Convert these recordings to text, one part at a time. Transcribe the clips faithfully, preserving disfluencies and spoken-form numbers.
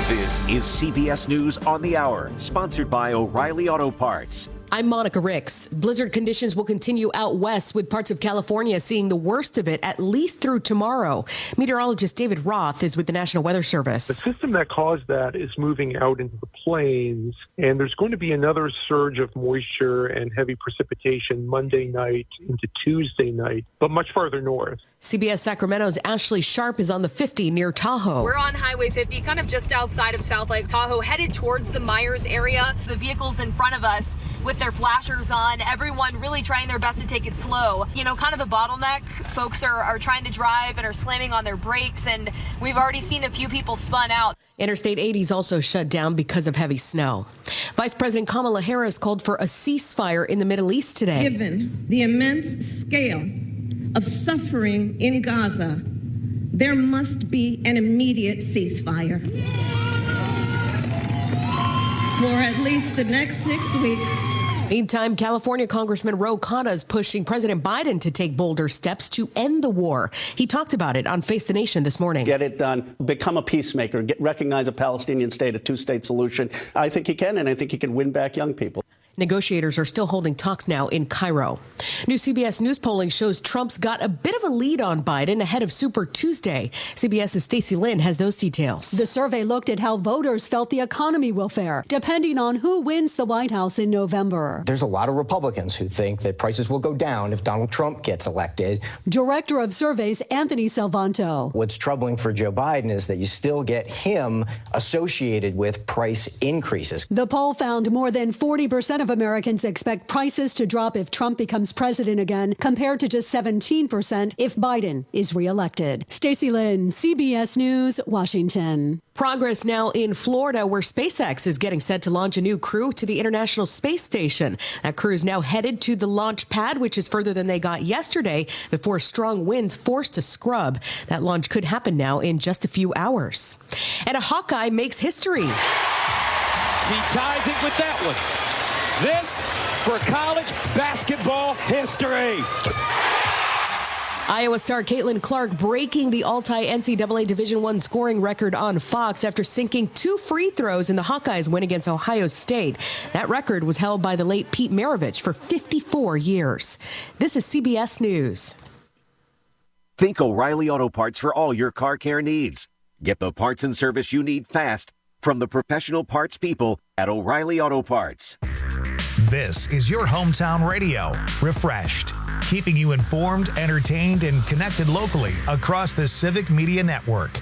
This is C B S News on the Hour, sponsored by O'Reilly Auto Parts. I'm Monica Ricks. Blizzard conditions will continue out west, with parts of California seeing the worst of it at least through tomorrow. Meteorologist David Roth is with the National Weather Service. The system that caused that is moving out into the plains, and there's going to be another surge of moisture and heavy precipitation Monday night into Tuesday night, but much farther north. C B S Sacramento's Ashley Sharp is on the fifty near Tahoe. We're on Highway fifty, kind of just outside of South Lake Tahoe, headed towards the Myers area. The vehicles in front of us with their flashers on, everyone really trying their best to take it slow. You know, kind of the bottleneck. Folks are, are trying to drive and are slamming on their brakes, and we've already seen a few people spun out. Interstate eighty is also shut down because of heavy snow. Vice President Kamala Harris called for a ceasefire in the Middle East today. Given the immense scale of suffering in Gaza, there must be an immediate ceasefire. For at least the next six weeks. Meantime, California Congressman Ro Khanna is pushing President Biden to take bolder steps to end the war. He talked about it on Face the Nation this morning. Get it done. Become a peacemaker. Get, recognize a Palestinian state, a two-state solution. I think he can, and I think he can win back young people. Negotiators are still holding talks now in Cairo. New C B S News polling shows Trump's got a bit of a lead on Biden ahead of Super Tuesday. CBS's Stacey Lynn has those details. The survey looked at how voters felt the economy will fare, depending on who wins the White House in November. There's a lot of Republicans who think that prices will go down if Donald Trump gets elected. Director of Surveys Anthony Salvanto. What's troubling for Joe Biden is that you still get him associated with price increases. The poll found more than forty percent of Americans expect prices to drop if Trump becomes president again, compared to just seventeen percent if Biden is reelected. Stacey Lynn, C B S News, Washington. Progress now in Florida, where SpaceX is getting set to launch a new crew to the International Space Station. That crew is now headed to the launch pad, which is further than they got yesterday, before strong winds forced to scrub. That launch could happen now in just a few hours. And a Hawkeye makes history. She ties it with that one. This for college basketball history. Iowa star Caitlin Clark breaking the all-time N C double A Division I scoring record on Fox after sinking two free throws in the Hawkeyes' win against Ohio State. That record was held by the late Pete Maravich for fifty-four years. This is C B S News. Think O'Reilly Auto Parts for all your car care needs. Get the parts and service you need fast from the professional parts people at O'Reilly Auto Parts. This is your hometown radio, refreshed, keeping you informed, entertained, and connected locally across the Civic Media Network.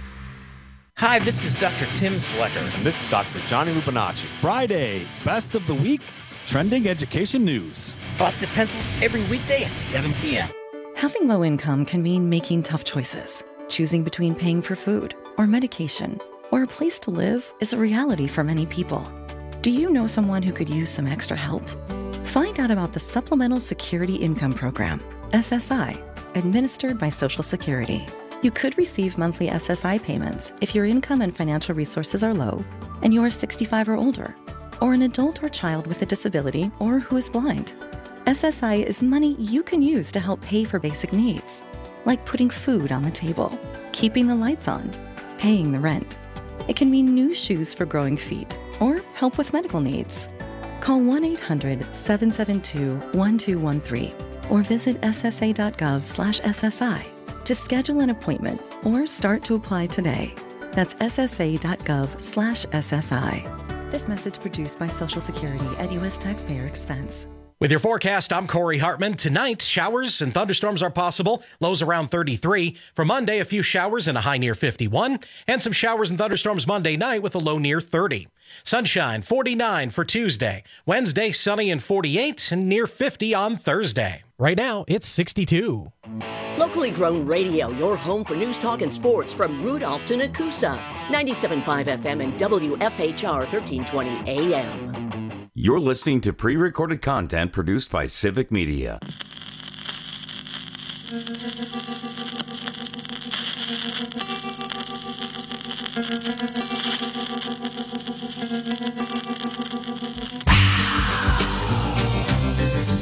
Hi, this is Doctor Tim Slecker. And this is Doctor Johnny Lupinacci. Friday, best of the week, trending education news. Busted Pencils every weekday at seven p.m. Having low income can mean making tough choices. Choosing between paying for food or medication or a place to live is a reality for many people. Do you know someone who could use some extra help? Find out about the Supplemental Security Income Program, S S I, administered by Social Security. You could receive monthly S S I payments if your income and financial resources are low and you are sixty-five or older, or an adult or child with a disability or who is blind. S S I is money you can use to help pay for basic needs, like putting food on the table, keeping the lights on, paying the rent. It can mean new shoes for growing feet or help with medical needs. Call one eight hundred seven seven two one two one three or visit S S A dot gov slash S S I to schedule an appointment or start to apply today. That's S S A dot gov slash S S I. This message produced by Social Security at U S taxpayer expense. With your forecast, I'm Corey Hartman. Tonight, showers and thunderstorms are possible. Lows around thirty-three. For Monday, a few showers and a high near fifty-one. And some showers and thunderstorms Monday night with a low near thirty. Sunshine, forty-nine for Tuesday. Wednesday, sunny and forty-eight and near fifty on Thursday. Right now, it's sixty-two. Locally grown radio, your home for news, talk, and sports from Rudolph to Nakusa. ninety-seven point five F M and W F H R thirteen twenty A M. You're listening to pre-recorded content produced by Civic Media.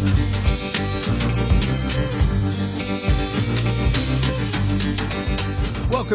Welcome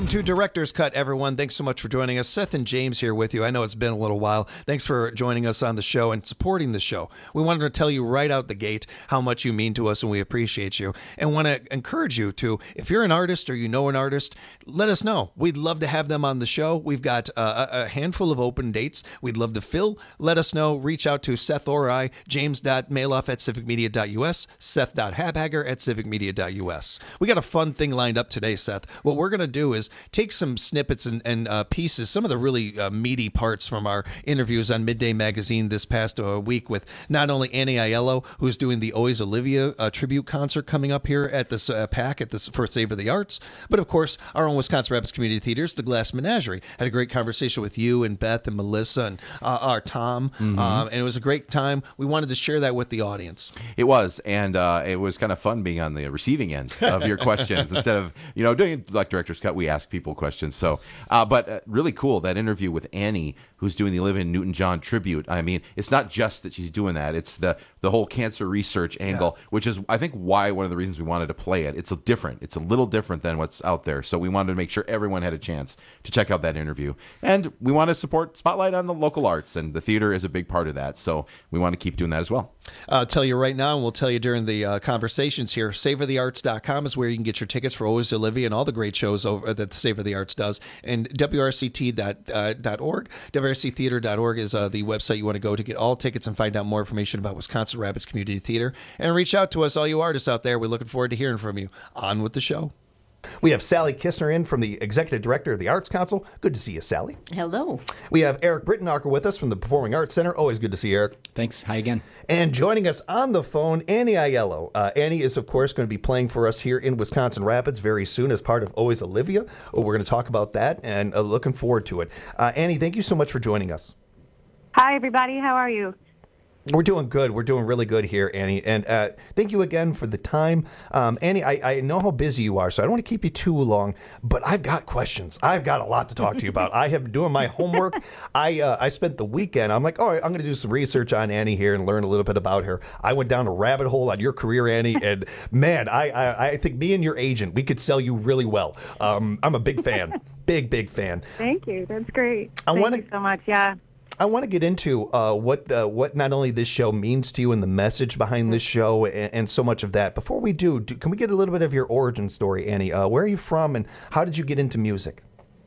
to Director's Cut, everyone. Thanks so much for joining us. Seth and James here with you. I know it's been a little while. Thanks for joining us on the show and supporting the show. We wanted to tell you right out the gate how much you mean to us, and we appreciate you. And want to encourage you to, if you're an artist or you know an artist, let us know. We'd love to have them on the show. We've got uh, a handful of open dates we'd love to fill. Let us know. Reach out to Seth or I, james.mailoff at civicmedia.us, seth.habhager at civicmedia.us. We got a fun thing lined up today, Seth. What we're going to do is take some snippets and, and uh, pieces, some of the really uh, meaty parts from our interviews on Midday Magazine this past uh, week with not only Annie Aiello, who's doing the Always Olivia uh, tribute concert coming up here at this uh, PAC at this for Savor the Arts, but of course our own Wisconsin Rapids Community Theaters, the Glass Menagerie. Had a great conversation with you and Beth and Melissa and uh, our Tom, Mm-hmm. um, and it was a great time. We wanted to share that with the audience. It was, and uh, it was kind of fun being on the receiving end of your questions instead of, you know, doing like Director's Cut. We ask people questions. So, uh, but uh, really cool, that interview with Annie, who's doing the Olivia Newton-John tribute. I mean, it's not just that she's doing that. It's the the whole cancer research angle, yeah. which is, I think, why one of the reasons we wanted to play it. It's a different. It's a little different than what's out there. So we wanted to make sure everyone had a chance to check out that interview. And we want to support Spotlight on the local arts, and the theater is a big part of that. So we want to keep doing that as well. I'll tell you right now, and we'll tell you during the uh, conversations here, savor the arts dot com is where you can get your tickets for Always Olivia and all the great shows over that Savor the Arts does. And W R C T dot org, W R C theater dot org is uh, the website you want to go to get all tickets and find out more information about Wisconsin Rapids Community Theater. And reach out to us, all you artists out there. We're looking forward to hearing from you. On with the show. We have Sally Kistner in from the Executive Director of the Arts Council. Good to see you, Sally. Hello. We have Eric Brittenacher with us from the Performing Arts Center. Always good to see you, Eric. Thanks. Hi again. And joining us on the phone, Annie Aiello. Uh, Annie is, of course, going to be playing for us here in Wisconsin Rapids very soon as part of Always Olivia. Oh, we're going to talk about that and uh, looking forward to it. Uh, Annie, thank you so much for joining us. Hi, everybody. How are you? We're doing good. We're doing really good here, Annie. And uh, thank you again for the time. Um, Annie, I, I know how busy you are, so I don't want to keep you too long, but I've got questions. I've got a lot to talk to you about. I have been doing my homework. I uh, I spent the weekend. I'm like, all right, I'm going to do some research on Annie here and learn a little bit about her. I went down a rabbit hole on your career, Annie, and man, I, I, I think me and your agent, we could sell you really well. Um, I'm a big fan. Big, big fan. Thank you. That's great. I Thank wanna, you so much. Yeah. I want to get into uh, what the, what not only this show means to you and the message behind this show and, and so much of that. Before we do, do, can we get a little bit of your origin story, Annie? Uh, where are you from and how did you get into music?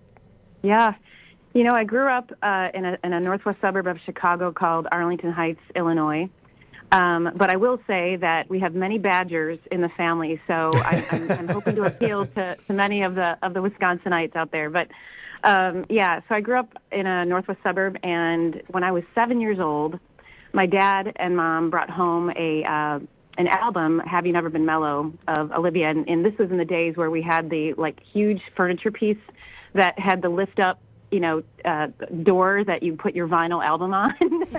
Yeah. You know, I grew up uh, in, a, in a northwest suburb of Chicago called Arlington Heights, Illinois. Um, but I will say that we have many Badgers in the family, so I, I'm, I'm hoping to appeal to, to many of the of the Wisconsinites out there. But Um, yeah, so I grew up in a northwest suburb, and when I was seven years old, my dad and mom brought home a uh, an album, Have You Never Been Mellow, of Olivia, and, and this was in the days where we had the like huge furniture piece that had the lift up, you know, uh, door that you put your vinyl album on,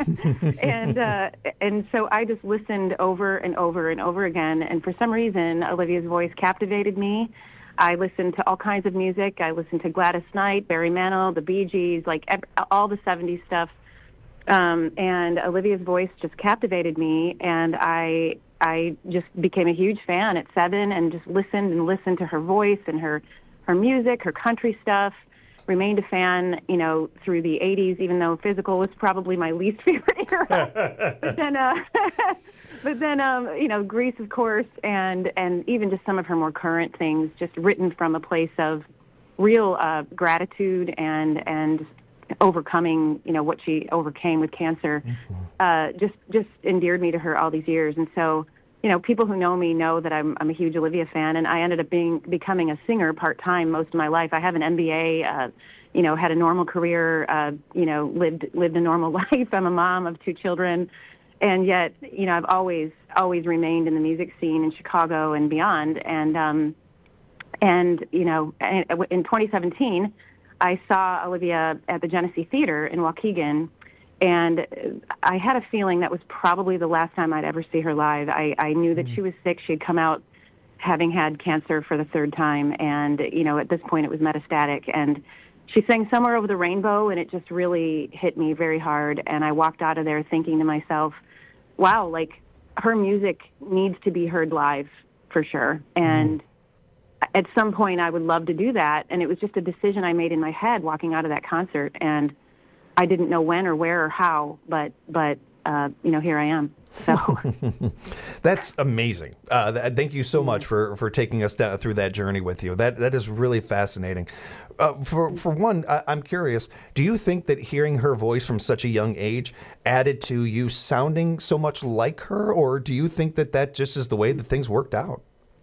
and uh, and so I just listened over and over and over again, and for some reason, Olivia's voice captivated me. I listened to all kinds of music. I listened to Gladys Knight, Barry Manilow, the Bee Gees, like every, all the seventies stuff. Um, and Olivia's voice just captivated me, and I I just became a huge fan at seven, and just listened and listened to her voice and her her music, her country stuff. Remained a fan, you know, through the eighties, even though physical was probably my least favorite era. but then, uh, but then, um, you know, Grease, of course, and and even just some of her more current things, just written from a place of real uh, gratitude and and overcoming, you know, what she overcame with cancer. Mm-hmm. Uh, just just endeared me to her all these years, and so. You know, people who know me know that I'm I'm a huge Olivia fan, and I ended up being becoming a singer part-time most of my life. I have an M B A, uh, you know, had a normal career, uh, you know, lived lived a normal life. I'm a mom of two children, and yet, you know, I've always always remained in the music scene in Chicago and beyond. And um, and you know, in twenty seventeen, I saw Olivia at the Genesee Theater in Waukegan. And I had a feeling that was probably the last time I'd ever see her live. I, I knew that she was sick. She had come out having had cancer for the third time. And, you know, at this point it was metastatic. And she sang Somewhere Over the Rainbow, and it just really hit me very hard. And I walked out of there thinking to myself, wow, like her music needs to be heard live for sure. And at some point I would love to do that. And it was just a decision I made in my head walking out of that concert. And I didn't know when or where or how, but, but uh, you know, here I am. So that's amazing. Uh, th- thank you so much for, for taking us down through that journey with you. That that is really fascinating. Uh, for for one, I, I'm curious. Do you think that hearing her voice from such a young age added to you sounding so much like her, or do you think that that just is the way that things worked out?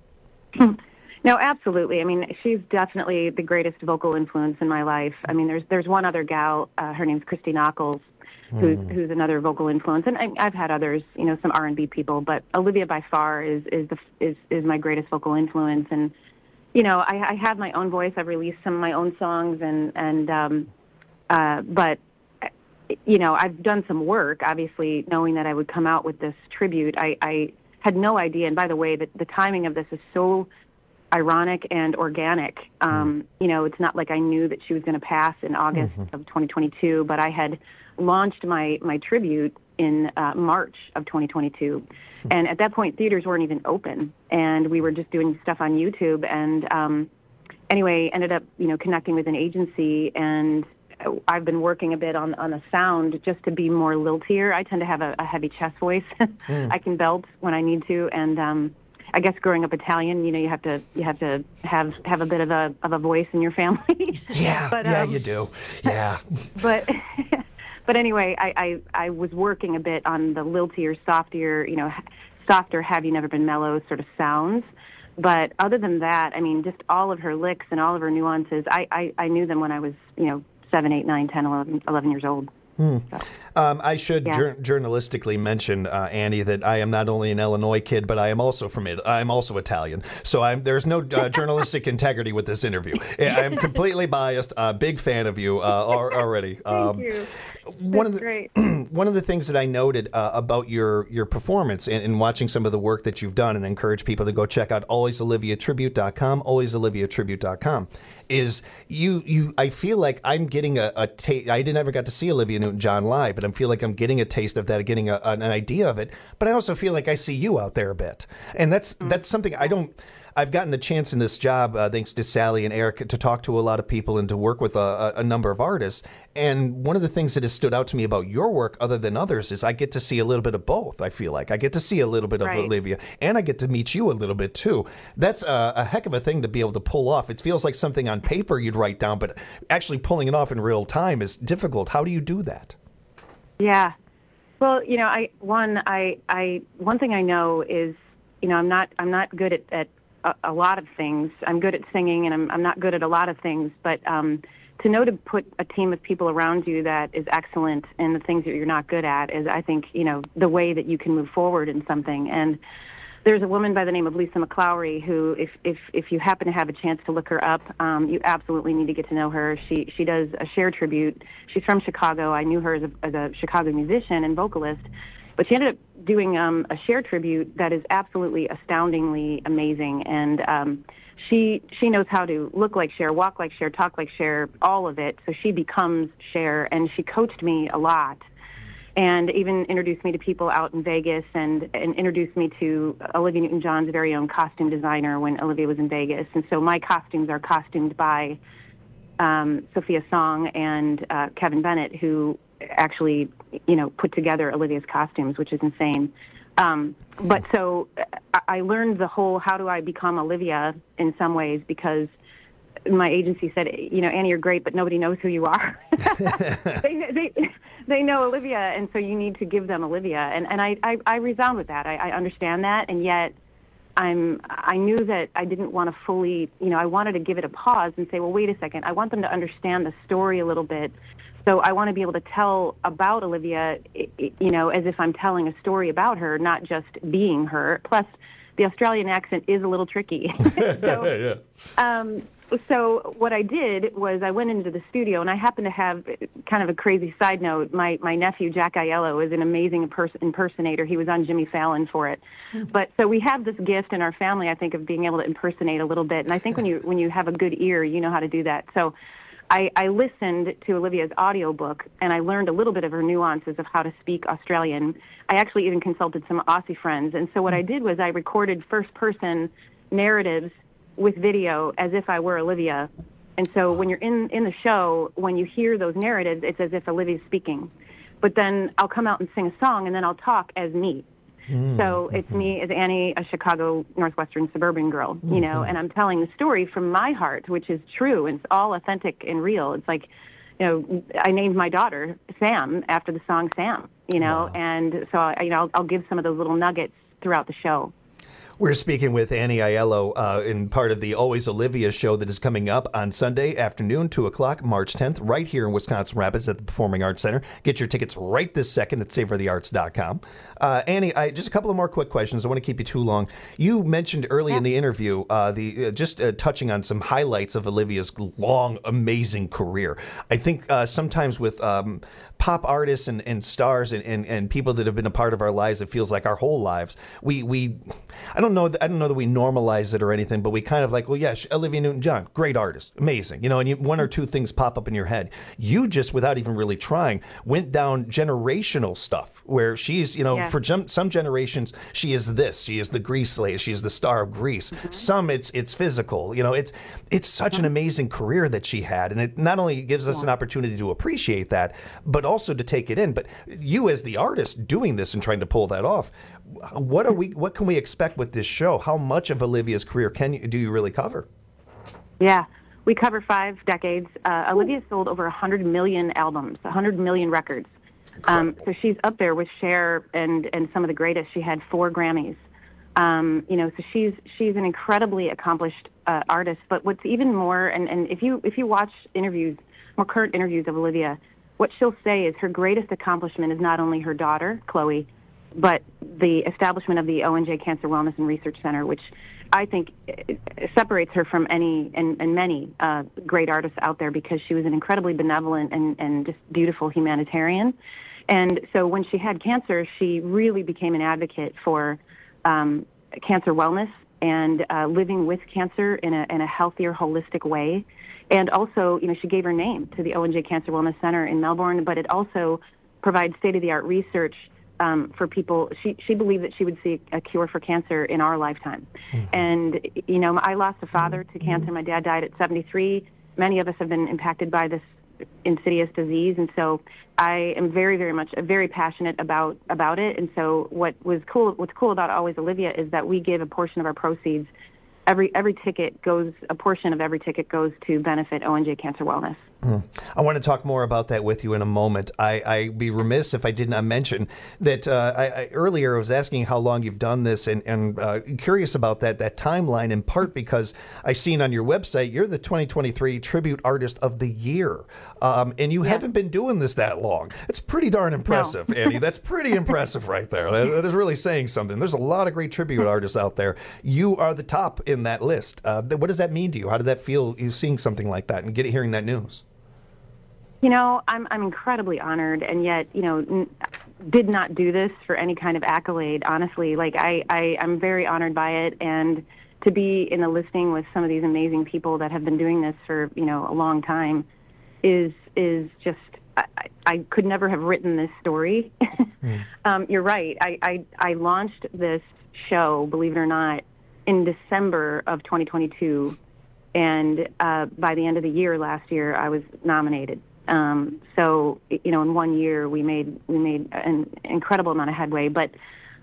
No, absolutely. I mean, she's definitely the greatest vocal influence in my life. I mean, there's there's one other gal. Uh, her name's Christy Nockels. Who's, mm. who's another vocal influence, and I, I've had others, you know, some R and B people, but Olivia by far is is the is is my greatest vocal influence. And you know, I, I have my own voice. I've released some of my own songs, and and um, uh, but you know, I've done some work. Obviously, knowing that I would come out with this tribute, I, I had no idea. And by the way, the, the timing of this is so ironic and organic. Um, mm. You know, it's not like I knew that she was going to pass in August mm-hmm. of twenty twenty-two, but I had launched my, my tribute in uh, March of twenty twenty-two. And at that point, theaters weren't even open. And we were just doing stuff on YouTube. And um, anyway, ended up, you know, connecting with an agency. And I've been working a bit on, on the sound just to be more liltier. I tend to have a, a heavy chest voice. mm. I can belt when I need to. And um, I guess growing up Italian, you know, you have to you have to have have a bit of a of a voice in your family. Yeah, but, yeah, um, you do. Yeah. But but anyway, I, I I was working a bit on the liltier, softer, you know, softer, have you never been mellow sort of sounds. But other than that, I mean, just all of her licks and all of her nuances, I I, I knew them when I was, you know, seven, eight, nine, ten, eleven, eleven years old. Hmm. Um, I should yeah. jur- journalistically mention, uh, Annie, that I am not only an Illinois kid, but I am also from it. I am also Italian. So I'm, there's no uh, journalistic integrity with this interview. I am completely biased. Uh, big fan of you uh, already. Um, Thank you. One That's of the great. one of the things that I noted uh, about your your performance and, and watching some of the work that you've done, and encourage people to go check out always olivia tribute dot com, always olivia tribute dot com, is you you. I feel like I'm getting a, a taste. I didn't ever got to see Olivia Newton-John live, but I feel like I'm getting a taste of that, getting a, an idea of it. But I also feel like I see you out there a bit, and that's mm-hmm. that's something I don't. I've gotten the chance in this job, uh, thanks to Sally and Eric, to talk to a lot of people and to work with a, a number of artists. And one of the things that has stood out to me about your work, other than others, is I get to see a little bit of both, I feel like. I get to see a little bit of right. Olivia, and I get to meet you a little bit, too. That's a, a heck of a thing to be able to pull off. It feels like something on paper you'd write down, but actually pulling it off in real time is difficult. How do you do that? Yeah. Well, you know, I one I I one thing I know is, you know, I'm not I'm not good at, at a, a lot of things. I'm good at singing, and I'm I'm not good at a lot of things. But um, to know to put a team of people around you that is excellent in the things that you're not good at is, I think, you know, the way that you can move forward in something. And there's a woman by the name of Lisa McClowry who, if if if you happen to have a chance to look her up, um, you absolutely need to get to know her. She she does a Cher tribute. She's from Chicago. I knew her as a, as a Chicago musician and vocalist, but she ended up doing um, a Cher tribute that is absolutely astoundingly amazing. And um, she she knows how to look like Cher, walk like Cher, talk like Cher, all of it. So she becomes Cher, and she coached me a lot. And even introduced me to people out in Vegas, and, and introduced me to Olivia Newton-John's very own costume designer when Olivia was in Vegas. And so my costumes are costumed by um, Sophia Song and uh, Kevin Bennett, who actually, you know, put together Olivia's costumes, which is insane. Um, but so I learned the whole how do I become Olivia in some ways, because my agency said, you know, Annie, you're great, but nobody knows who you are. they, they they know Olivia, and so you need to give them Olivia. And and I, I, I resound with that. I, I understand that, and yet I'm I knew that I didn't want to fully, you know, I wanted to give it a pause and say, well, wait a second. I want them to understand the story a little bit. So I want to be able to tell about Olivia, you know, as if I'm telling a story about her, not just being her. Plus, the Australian accent is a little tricky. so, yeah. um, So what I did was I went into the studio, and I happened to have kind of a crazy side note. My my nephew, Jack Aiello, is an amazing impers- impersonator. He was on Jimmy Fallon for it. Mm-hmm. But so we have this gift in our family, I think, of being able to impersonate a little bit. And I think when you when you have a good ear, you know how to do that. So I, I listened to Olivia's audiobook, and I learned a little bit of her nuances of how to speak Australian. I actually even consulted some Aussie friends. And so what I did was I recorded first-person narratives with video as if I were Olivia. And so when you're in, in the show, when you hear those narratives, it's as if Olivia's speaking. But then I'll come out and sing a song, and then I'll talk as me. Mm-hmm. So it's me as Annie, a Chicago Northwestern suburban girl, you mm-hmm. know, and I'm telling the story from my heart, which is true, and it's all authentic and real. It's like, you know, I named my daughter Sam after the song Sam, you know, wow. and so, I, you know, I'll, I'll give some of those little nuggets throughout the show. We're speaking with Annie Aiello uh, in part of the Always Olivia show that is coming up on Sunday afternoon, two o'clock, March tenth, right here in Wisconsin Rapids at the Performing Arts Center. Get your tickets right this second at savor the arts dot com. Uh, Annie, I, just a couple of more quick questions. I want to keep you too long. You mentioned early yeah. in the interview uh, the uh, just uh, touching on some highlights of Olivia's long, amazing career. I think uh, sometimes with um, pop artists and, and stars and, and, and people that have been a part of our lives, it feels like our whole lives. We we I don't know I don't know that we normalize it or anything, but we kind of like, well, yeah, Olivia Newton-John, great artist, amazing, you know, and you, one or two things pop up in your head. You just, without even really trying, went down generational stuff where she's, you know, yeah. for some, some generations she is this, she is the Grease lady, she is the star of Grease. Mm-hmm. Some it's it's physical, you know, it's it's such mm-hmm. an amazing career that she had, and it not only gives us yeah. an opportunity to appreciate that, but also to take it in. But you as the artist doing this and trying to pull that off, what are we? What can we expect with this show? How much of Olivia's career can you do you really cover? Yeah, we cover five decades. Uh, Olivia sold over one hundred million albums, one hundred million records. Um, so she's up there with Cher and and some of the greatest. She had four Grammys. Um, you know, so she's she's an incredibly accomplished uh, artist. But what's even more, and, and if you if you watch interviews, more current interviews of Olivia, what she'll say is her greatest accomplishment is not only her daughter, Chloe, but the establishment of the O N J Cancer Wellness and Research Center, which I think separates her from any and, and many uh, great artists out there, because she was an incredibly benevolent and, and just beautiful humanitarian. And so when she had cancer, she really became an advocate for um, cancer wellness and uh, living with cancer in a, in a healthier, holistic way. And also, you know, she gave her name to the O N J Cancer Wellness Center in Melbourne, but it also provides state-of-the-art research um, for people. She she believed that she would see a cure for cancer in our lifetime. Mm-hmm. And, you know, I lost a father to cancer. My dad died at seventy-three. Many of us have been impacted by this insidious disease, and so I am very, very much very passionate about about it. And so what was cool, what's cool about Always Olivia is that we give a portion of our proceeds. Every every ticket goes, a portion of every ticket goes to benefit O N J Cancer Wellness. Mm. I want to talk more about that with you in a moment. I, I'd be remiss if I did not mention that uh, I, I, earlier I was asking how long you've done this, and, and uh, curious about that that timeline, in part because I seen on your website you're the twenty twenty-three Tribute Artist of the Year, um, and you yeah. haven't been doing this that long. It's pretty darn impressive, no. Annie. That's pretty impressive right there. That, that is really saying something. There's a lot of great tribute artists out there. You are the top in that list. Uh, what does that mean to you? How did that feel, you seeing something like that and get hearing that news? You know, I'm I'm incredibly honored, and yet, you know, n- did not do this for any kind of accolade, honestly. Like, I, I, I'm very honored by it, and to be in the listing with some of these amazing people that have been doing this for, you know, a long time is is just, I, I could never have written this story. mm. um, you're right. I, I, I launched this show, believe it or not, in December of twenty twenty-two, and uh, by the end of the year last year, I was nominated. Um, so, you know, in one year we made we made an incredible amount of headway. But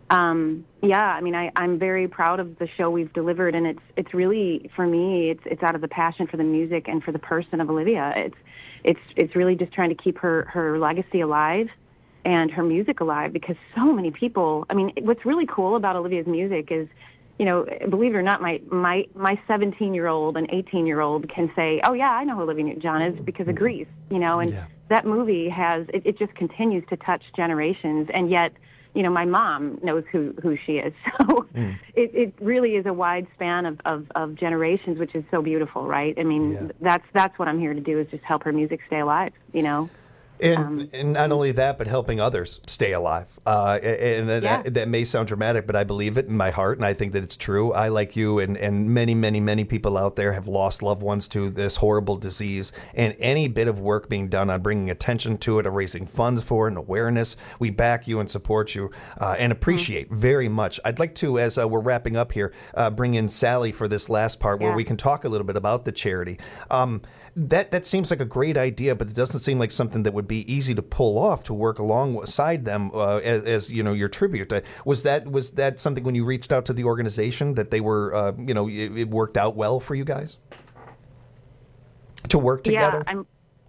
um, yeah, I mean, I, I'm very proud of the show we've delivered, and it's it's really, for me, it's it's out of the passion for the music and for the person of Olivia. It's it's it's really just trying to keep her her legacy alive and her music alive, because so many people. I mean, what's really cool about Olivia's music is, you know, believe it or not, my my my seventeen-year-old and eighteen-year-old can say, "Oh yeah, I know who Olivia Newton-John is because of Grease," you know, and yeah. that movie has it, it just continues to touch generations, and yet, you know, my mom knows who, who she is. So mm. it, it really is a wide span of, of, of generations, which is so beautiful, right? I mean, yeah. that's that's what I'm here to do, is just help her music stay alive, you know. And, Um, and not only that, but helping others stay alive. Uh, and and Yeah. that, that may sound dramatic, but I believe it in my heart, and I think that it's true. I, like you, and, and many, many, many people out there have lost loved ones to this horrible disease. And any bit of work being done on bringing attention to it, or raising funds for it, and awareness, we back you and support you uh, and appreciate Mm-hmm. very much. I'd like to, as uh, we're wrapping up here, uh, bring in Sally for this last part where Yeah. we can talk a little bit about the charity. Um, That that seems like a great idea, but it doesn't seem like something that would be easy to pull off to work alongside them uh, as, as you know your tribute. Uh, was that was that something when you reached out to the organization that they were uh, you know it, it worked out well for you guys to work together? Yeah, I'm.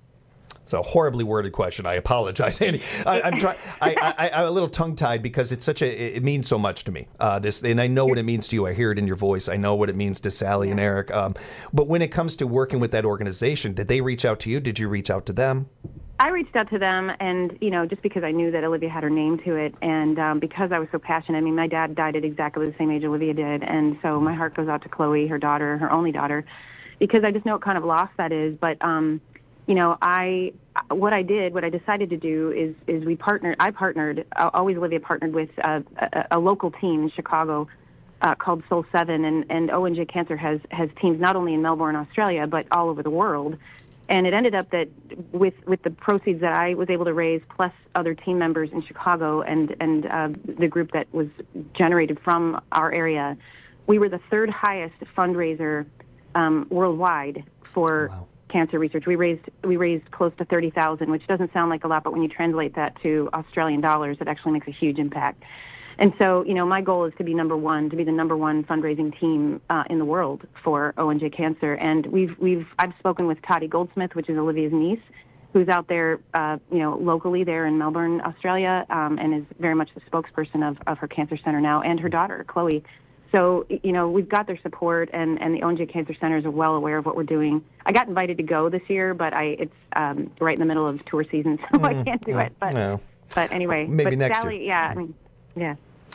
It's a horribly worded question. I apologize, Andy. I, I'm trying. I, I, I'm a little tongue-tied because it's such a. It means so much to me. Uh, this, and I know what it means to you. I hear it in your voice. I know what it means to Sally and Eric. Um, but when it comes to working with that organization, did they reach out to you? Did you reach out to them? I reached out to them, and you know, just because I knew that Olivia had her name to it, and um, because I was so passionate. I mean, my dad died at exactly the same age Olivia did, and so my heart goes out to Chloe, her daughter, her only daughter, because I just know what kind of loss that is. But um, you know, I what I did, what I decided to do is is we partnered. I partnered. Uh, always Olivia partnered with a, a, a local team in Chicago uh, called Soul Seven, and and O N J Cancer has has teams not only in Melbourne, Australia, but all over the world. And it ended up that with with the proceeds that I was able to raise, plus other team members in Chicago and and uh, the group that was generated from our area, we were the third highest fundraiser um, worldwide for wow. cancer research. We raised we raised close to thirty thousand, which doesn't sound like a lot, but when you translate that to Australian dollars, it actually makes a huge impact. And so, you know, my goal is to be number one, to be the number one fundraising team uh, in the world for O N J Cancer. And we've we've I've spoken with Toddy Goldsmith, which is Olivia's niece, who's out there, uh, you know, locally there in Melbourne, Australia, um, and is very much the spokesperson of, of her cancer center now, and her daughter, Chloe. So, you know, we've got their support, and, and the O N J Cancer Centers are well aware of what we're doing. I got invited to go this year, but I it's um, right in the middle of tour season, so mm, I can't do mm, it. But no. but anyway, maybe but next Sally, year. yeah, I mean, yeah.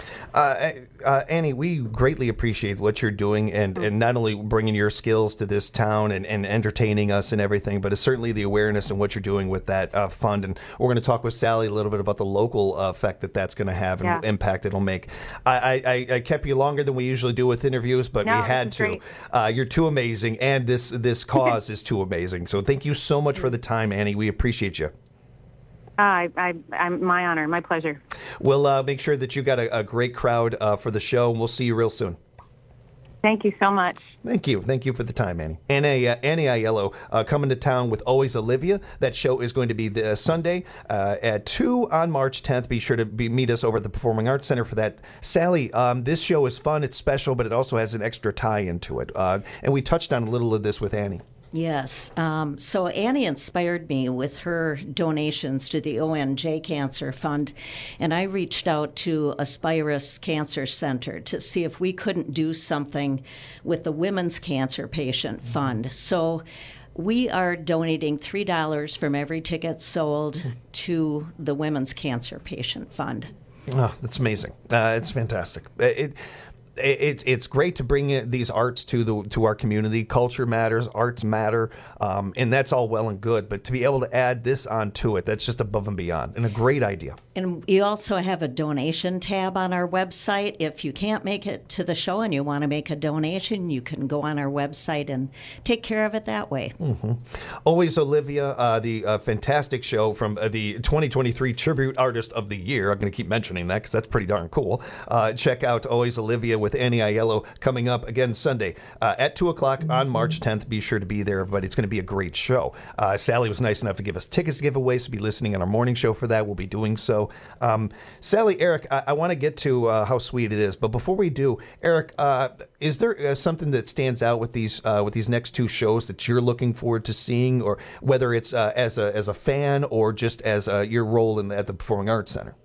Uh, uh, Annie, we greatly appreciate what you're doing, and, and not only bringing your skills to this town and, and entertaining us and everything, but it's certainly the awareness and what you're doing with that uh, fund. And we're going to talk with Sally a little bit about the local uh, effect that that's going to have and yeah. impact it'll make. I, I, I kept you longer than we usually do with interviews, but no, we had to. Uh, you're too amazing, and this, this cause is too amazing. So thank you so much for the time, Annie. We appreciate you. Uh, I, I, I'm my honor, my pleasure. We'll uh, make sure that you got a, a great crowd uh, for the show. We'll see you real soon. Thank you so much. Thank you. Thank you for the time, Annie. Annie, uh, Annie Aiello uh, coming to town with Always Olivia. That show is going to be the, uh, Sunday uh, at two on March tenth. Be sure to be, meet us over at the Performing Arts Center for that. Sally, um, this show is fun. It's special, but it also has an extra tie into it. Uh, and we touched on a little of this with Annie. Yes. Um, so Annie inspired me with her donations to the O N J Cancer Fund, and I reached out to Aspirus Cancer Center to see if we couldn't do something with the Women's Cancer Patient Fund. So we are donating three dollars from every ticket sold to the Women's Cancer Patient Fund. Oh, that's amazing. Uh, it's fantastic. It, It's it's great to bring these arts to the to our community. Culture matters, arts matter, um, and that's all well and good. But to be able to add this onto it, that's just above and beyond, and a great idea. And we also have a donation tab on our website. If you can't make it to the show and you want to make a donation, you can go on our website and take care of it that way. Mm-hmm. Always Olivia, uh, the uh, fantastic show from uh, the twenty twenty-three Tribute Artist of the Year. I'm going to keep mentioning that because that's pretty darn cool. Uh, check out Always Olivia with Annie Aiello coming up again Sunday uh, at two o'clock on March tenth. Be sure to be there, everybody. It's going to be a great show. Uh, Sally was nice enough to give us tickets to give away, so be listening on our morning show for that. We'll be doing so. Um, Sally, Eric, I, I want to get to uh, how sweet it is, but before we do, Eric, uh, is there uh, something that stands out with these uh, with these next two shows that you're looking forward to seeing, or whether it's uh, as a as a fan or just as uh, your role in, at the Performing Arts Center?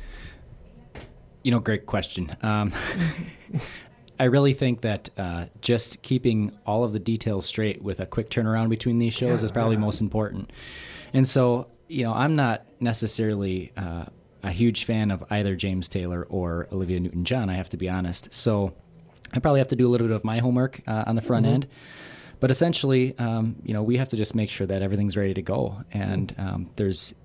You know, great question. Um, I really think that uh, just keeping all of the details straight with a quick turnaround between these shows yeah, is probably yeah. most important. And so, you know, I'm not necessarily uh, a huge fan of either James Taylor or Olivia Newton-John, I have to be honest. So I probably have to do a little bit of my homework uh, on the front mm-hmm. end. But essentially, um, you know, we have to just make sure that everything's ready to go. And um, there's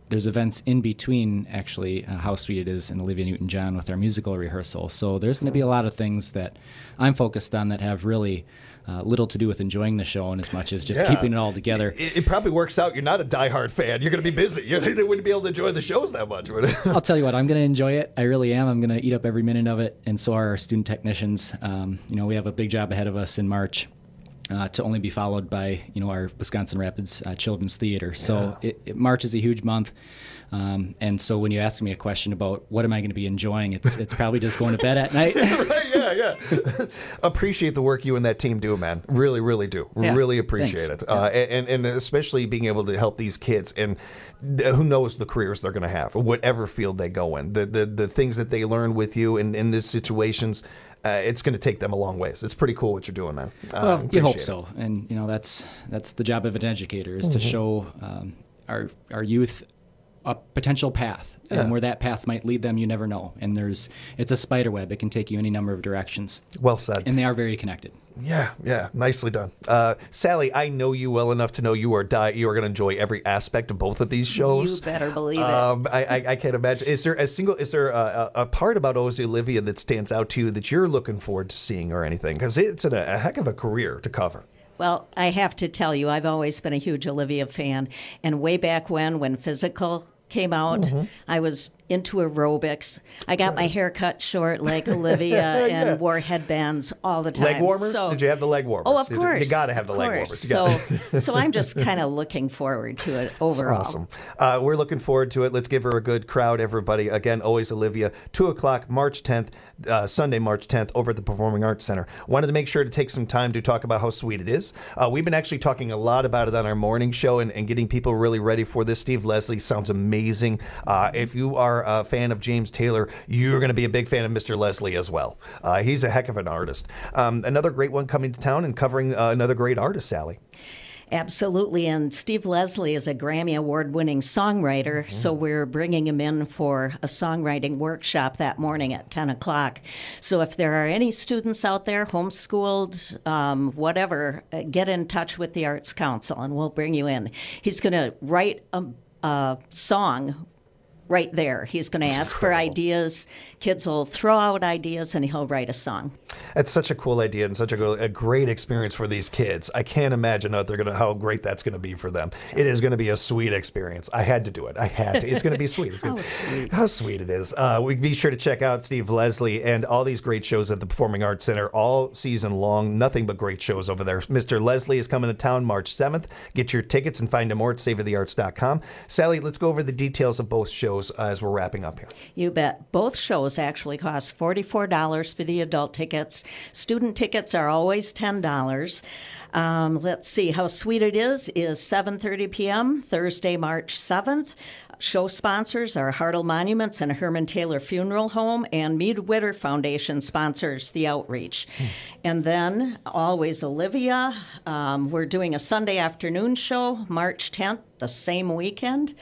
there's events in between, actually, uh, How Sweet It Is and Olivia Newton-John with our musical rehearsal. So there's going to be a lot of things that I'm focused on that have really uh, little to do with enjoying the show and as much as just Yeah. keeping it all together. It, it probably works out. You're not a diehard fan. You're going to be busy. You wouldn't be able to enjoy the shows that much, would it? I'll tell you what, I'm going to enjoy it. I really am. I'm going to eat up every minute of it, and so are our student technicians. Um, you know, we have a big job ahead of us in March. Uh, to only be followed by, you know, our Wisconsin Rapids uh, Children's Theater. So Yeah. it, it, March is a huge month. Um, and so when you ask me a question about what am I going to be enjoying, it's it's probably just going to bed at night. Right, yeah, yeah. Appreciate the work you and that team do, man. Really, really do. Yeah, really appreciate thanks. it. Uh, and, and especially being able to help these kids. And who knows the careers they're going to have, whatever field they go in. The the, the things that they learn with you in, in these situations, uh, it's going to take them a long ways. It's pretty cool what you're doing, man. Uh, Well, you hope appreciate so. And, you know, that's that's the job of an educator, is to Mhm. show um, our our youth a potential path. Yeah. And where that path might lead them, you never know. And there's it's a spider web. It can take you any number of directions. Well said. And they are very connected. Yeah, yeah, nicely done. Uh, Sally, I know you well enough to know you are di- you are going to enjoy every aspect of both of these shows. You better believe it. Um, I, I, I can't imagine. Is there a single? Is there a, a a part about Ozzy Olivia that stands out to you that you're looking forward to seeing or anything? Because it's a, a heck of a career to cover. Well, I have to tell you, I've always been a huge Olivia fan. And way back when, when Physical came out, Mm-hmm. Mhm. I was into aerobics. I got my hair cut short like Olivia Yeah. and wore headbands all the time. Leg warmers? So, Did you have the leg warmers? Oh, of You- course. You got to have the of leg course. warmers. You So, gotta- so I'm just kind of looking forward to it That's overall. awesome. Uh, we're looking forward to it. Let's give her a good crowd, everybody. Again, always Olivia, two o'clock, March tenth, uh, Sunday, March tenth, over at the Performing Arts Center. Wanted to make sure to take some time to talk about how sweet it is. Uh, we've been actually talking a lot about it on our morning show and, and getting people really ready for this. Steve Leslie sounds amazing. Uh, if you are a fan of James Taylor, you're going to be a big fan of Mister Leslie as well. Uh, he's a heck of an artist. Um, another great one coming to town and covering uh, another great artist, Sally. Absolutely. And Steve Leslie is a Grammy Award winning songwriter. Mm-hmm. So we're bringing him in for a songwriting workshop that morning at ten o'clock. So if there are any students out there, homeschooled, um, whatever, uh, get in touch with the Arts Council and we'll bring you in. He's going to write a, a song right there. He's going to That's ask for incredible. ideas. Kids will throw out ideas and he'll write a song. That's such a cool idea and such a, go- a great experience for these kids. I can't imagine how they're gonna how great that's gonna be for them. It is gonna be a sweet experience. I had to do it. I had to. It's gonna be sweet. It's gonna, How sweet. How sweet it is. Uh, we be sure to check out Steve Leslie and all these great shows at the Performing Arts Center all season long. Nothing but great shows over there. Mister Leslie is coming to town March seventh. Get your tickets and find out more at save of the arts dot com. Sally, let's go over the details of both shows uh, as we're wrapping up here. You bet. Both shows actually cost forty-four dollars for the adult tickets. Student tickets are always ten dollars. Um, let's see. How Sweet It Is is seven thirty p.m. Thursday, March seventh. Show sponsors are Hartle Monuments and Herman Taylor Funeral Home, and Mead Witter Foundation sponsors the outreach. And then always Olivia. Um, we're doing a Sunday afternoon show, March tenth, the same weekend.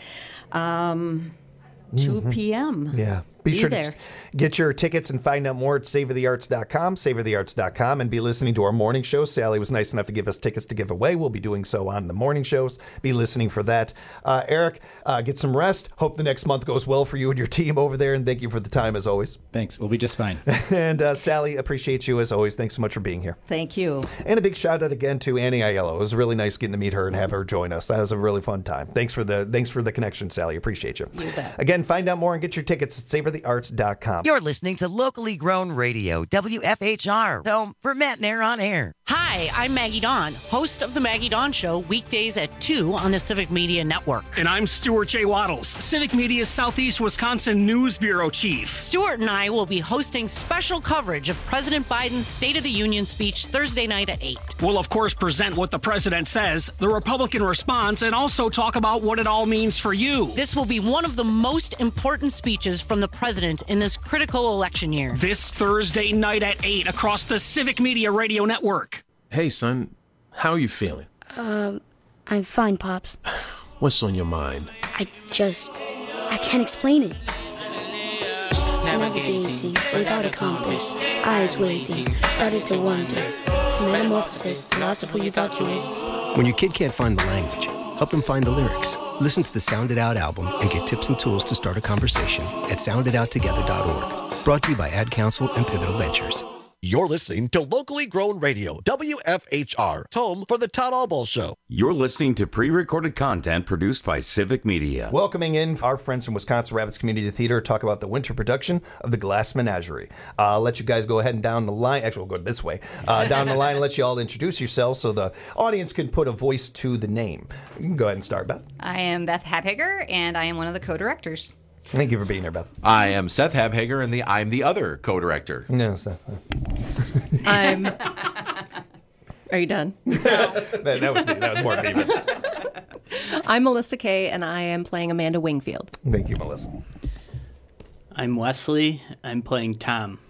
Um, two p.m. Yeah. Be, Be sure there. to get your tickets and find out more at save of the arts dot com, save of the arts dot com, and be listening to our morning show. Sally was nice enough to give us tickets to give away. We'll be doing so on the morning shows. Be listening for that. Uh, Eric, uh, get some rest. Hope the next month goes well for you and your team over there, and thank you for the time as always. Thanks. We'll be just fine. And uh, Sally, appreciate you as always. Thanks so much for being here. Thank you. And a big shout out again to Annie Aiello. It was really nice getting to meet her and have her join us. That was a really fun time. Thanks for the thanks for the connection, Sally. Appreciate you. You bet. Again, find out more and get your tickets at save of the arts dot com. You're listening to locally grown radio, W F H R, home for Matt Nair on Air. Hi, I'm Maggie Dawn, host of The Maggie Dawn Show, weekdays at two on the Civic Media Network. And I'm Stuart J. Waddles, Civic Media's Southeast Wisconsin News Bureau Chief. Stuart and I will be hosting special coverage of President Biden's State of the Union speech Thursday night at eight. We'll, of course, present what the president says, the Republican response, and also talk about what it all means for you. This will be one of the most important speeches from the president in this critical election year. This Thursday night at eight across the Civic Media Radio Network. Hey, son, how are you feeling? Um, I'm fine, Pops. What's on your mind? I just... I can't explain it. Navigating without a compass, eyes waiting, started to wonder. Metamorphosis, the loss of who you thought you was. When your kid can't find the language, Help him find the lyrics. Listen to the Sound It Out album and get tips and tools to start a conversation at sound it out together dot org. Brought to you by Ad Council and Pivotal Ventures. You're listening to Locally Grown Radio, W F H R, home for the Todd Albaugh Show. You're listening to pre-recorded content produced by Civic Media. Welcoming in our friends from Wisconsin Rapids Community Theater to talk about the winter production of The Glass Menagerie. Uh, I'll let you guys go ahead and down the line. Actually, we'll go this way. Uh, down the line and let you all introduce yourselves so the audience can put a voice to the name. You can go ahead and start, Beth. I am Beth Habhager, and I am one of the co-directors. Thank you for being here, Beth. I am Seth Habhager, and the I'm the other co-director. No, Seth. I'm. Are you done? that, that was me. That was more me. But... I'm Melissa Kay, and I am playing Amanda Wingfield. Thank you, Melissa. I'm Wesley. I'm playing Tom.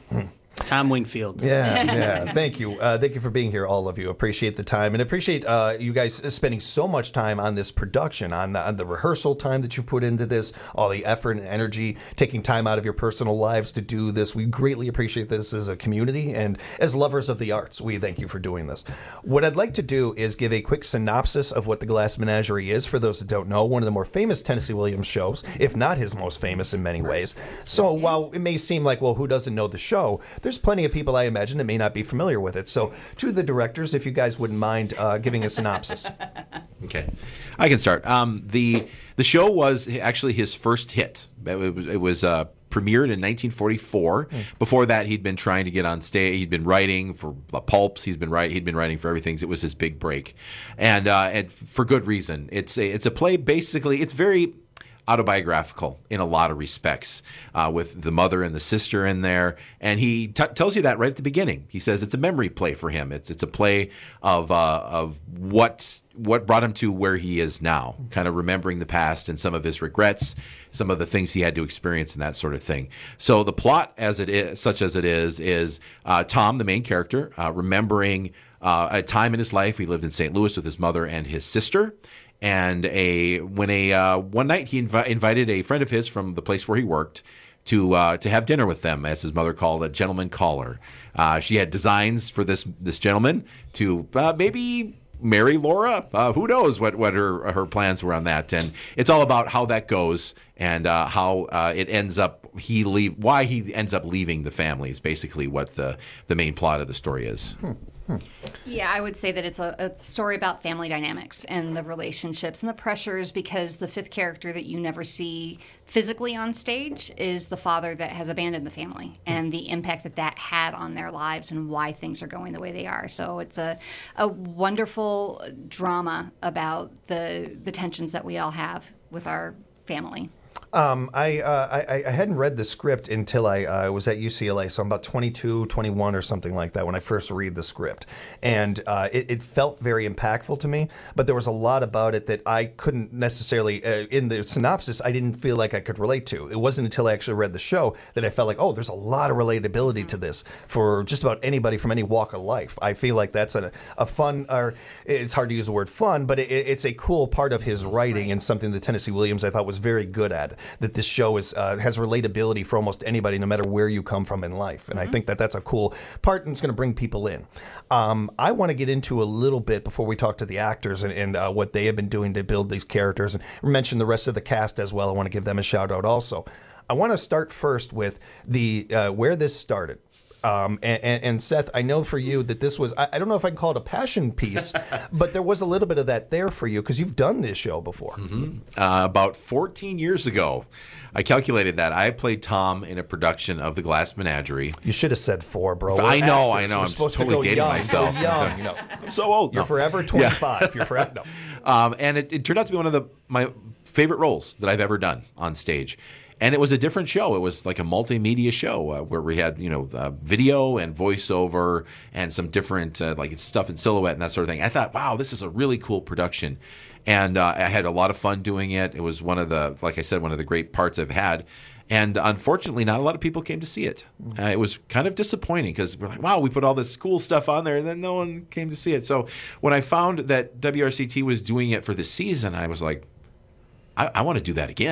Tom Wingfield. Yeah, yeah. Thank you. Uh, thank you for being here, all of you. Appreciate the time, and appreciate uh, you guys spending so much time on this production, on the, on the rehearsal time that you put into this, all the effort and energy, taking time out of your personal lives to do this. We greatly appreciate this as a community, and as lovers of the arts, we thank you for doing this. What I'd like to do is give a quick synopsis of what The Glass Menagerie is, for those that don't know, one of the more famous Tennessee Williams shows, if not his most famous in many ways. So while it may seem like, well, who doesn't know the show, there's plenty of people, I imagine, that may not be familiar with it. So to the directors, if you guys wouldn't mind uh, giving a synopsis. Okay. I can start. Um, the the show was actually his first hit. It was, it was uh, premiered in nineteen forty-four. Mm. Before that, he'd been trying to get on stage. He'd been writing for the pulps. He's been write, He'd been writing for everything. It was his big break. And, uh, and for good reason. It's a, it's a play, basically, it's very autobiographical in a lot of respects, uh, with the mother and the sister in there, and he t- tells you that right at the beginning. He says it's a memory play for him. It's it's a play of uh, of what what brought him to where he is now, kind of remembering the past and some of his regrets, some of the things he had to experience, and that sort of thing. So the plot, as it is, such as it is, is uh, Tom, the main character, uh, remembering uh, a time in his life. He lived in Saint Louis with his mother and his sister. And a when a uh, one night he invi- invited a friend of his from the place where he worked to uh, to have dinner with them, as his mother called a gentleman caller. Uh, she had designs for this this gentleman to uh, maybe marry Laura. Uh, who knows what what her her plans were on that? And it's all about how that goes and uh, how uh, it ends up. He leave why he ends up leaving the family is basically what the the main plot of the story is. Hmm. Hmm. Yeah, I would say that it's a, a story about family dynamics and the relationships and the pressures, because the fifth character that you never see physically on stage is the father that has abandoned the family, and the impact that that had on their lives and why things are going the way they are. So it's a, a wonderful drama about the the tensions that we all have with our family. Um, I, uh, I I hadn't read the script until I uh, was at U C L A, so I'm about twenty-two, twenty-one or something like that when I first read the script. And uh, it, it felt very impactful to me, but there was a lot about it that I couldn't necessarily, uh, in the synopsis, I didn't feel like I could relate to. It wasn't until I actually read the show that I felt like, oh, there's a lot of relatability to this for just about anybody from any walk of life. I feel like that's a, a fun, or it's hard to use the word fun, but it, it's a cool part of his writing, and something that Tennessee Williams I thought was very good at. That this show is uh, has relatability for almost anybody, no matter where you come from in life. And mm-hmm. I think that that's a cool part, and it's going to bring people in. Um, I want to get into a little bit before we talk to the actors and, and uh, what they have been doing to build these characters, and mention the rest of the cast as well. I want to give them a shout out also. I want to start first with the uh, where this started. Um, and, and, and Seth, I know for you that this was, I, I don't know if I can call it a passion piece, but there was a little bit of that there for you because you've done this show before. Mm-hmm. Uh, about fourteen years ago, I calculated that. I played Tom in a production of The Glass Menagerie. You should have said four, bro. I We're know, actors. I know. We're I'm supposed totally to go dating young. myself. Go young. No. I'm so old. You're no. forever twenty-five. Yeah. You're forever, no. Um, and it, it turned out to be one of the my favorite roles that I've ever done on stage. And it was a different show. It was like a multimedia show uh, where we had, you know, uh, video and voiceover and some different uh, like stuff in silhouette and that sort of thing. I thought, wow, this is a really cool production. And uh, I had a lot of fun doing it. It was one of the, like I said, one of the great parts I've had. And unfortunately, not a lot of people came to see it. Uh, it was kind of disappointing because we're like, wow, we put all this cool stuff on there and then no one came to see it. So when I found that W R C T was doing it for the season, I was like, I, I want to do that again.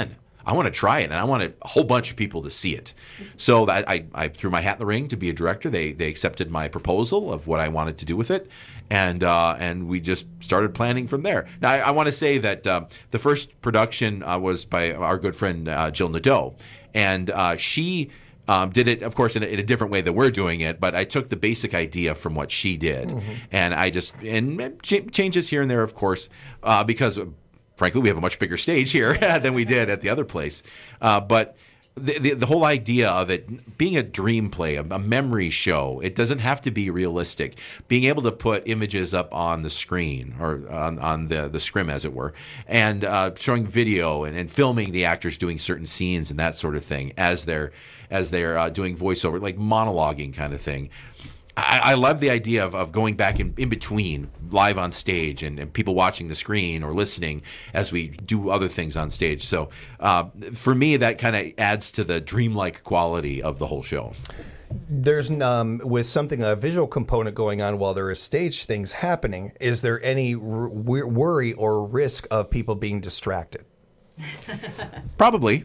I want to try it, and I want a whole bunch of people to see it. So I, I, I threw my hat in the ring to be a director. They they accepted my proposal of what I wanted to do with it, and uh, and we just started planning from there. Now I, I want to say that uh, the first production uh, was by our good friend uh, Jill Nadeau, and uh, she. Um, did it, of course, in a, in a different way than we're doing it, but I took the basic idea from what she did, mm-hmm. and I just and ch- changes here and there, of course, uh, because frankly we have a much bigger stage here than we did at the other place. Uh, but the, the the whole idea of it being a dream play, a, a memory show, it doesn't have to be realistic. Being able to put images up on the screen or on, on the the scrim, as it were, and uh, showing video and, and filming the actors doing certain scenes and that sort of thing as they're as they're uh, doing voiceover, like monologuing kind of thing. I, I love the idea of, of going back in, in between, live on stage, and, and people watching the screen or listening as we do other things on stage. So uh, for me, that kind of adds to the dreamlike quality of the whole show. There's um, with something a visual component going on while there is stage things happening. Is there any r- worry or risk of people being distracted? Probably.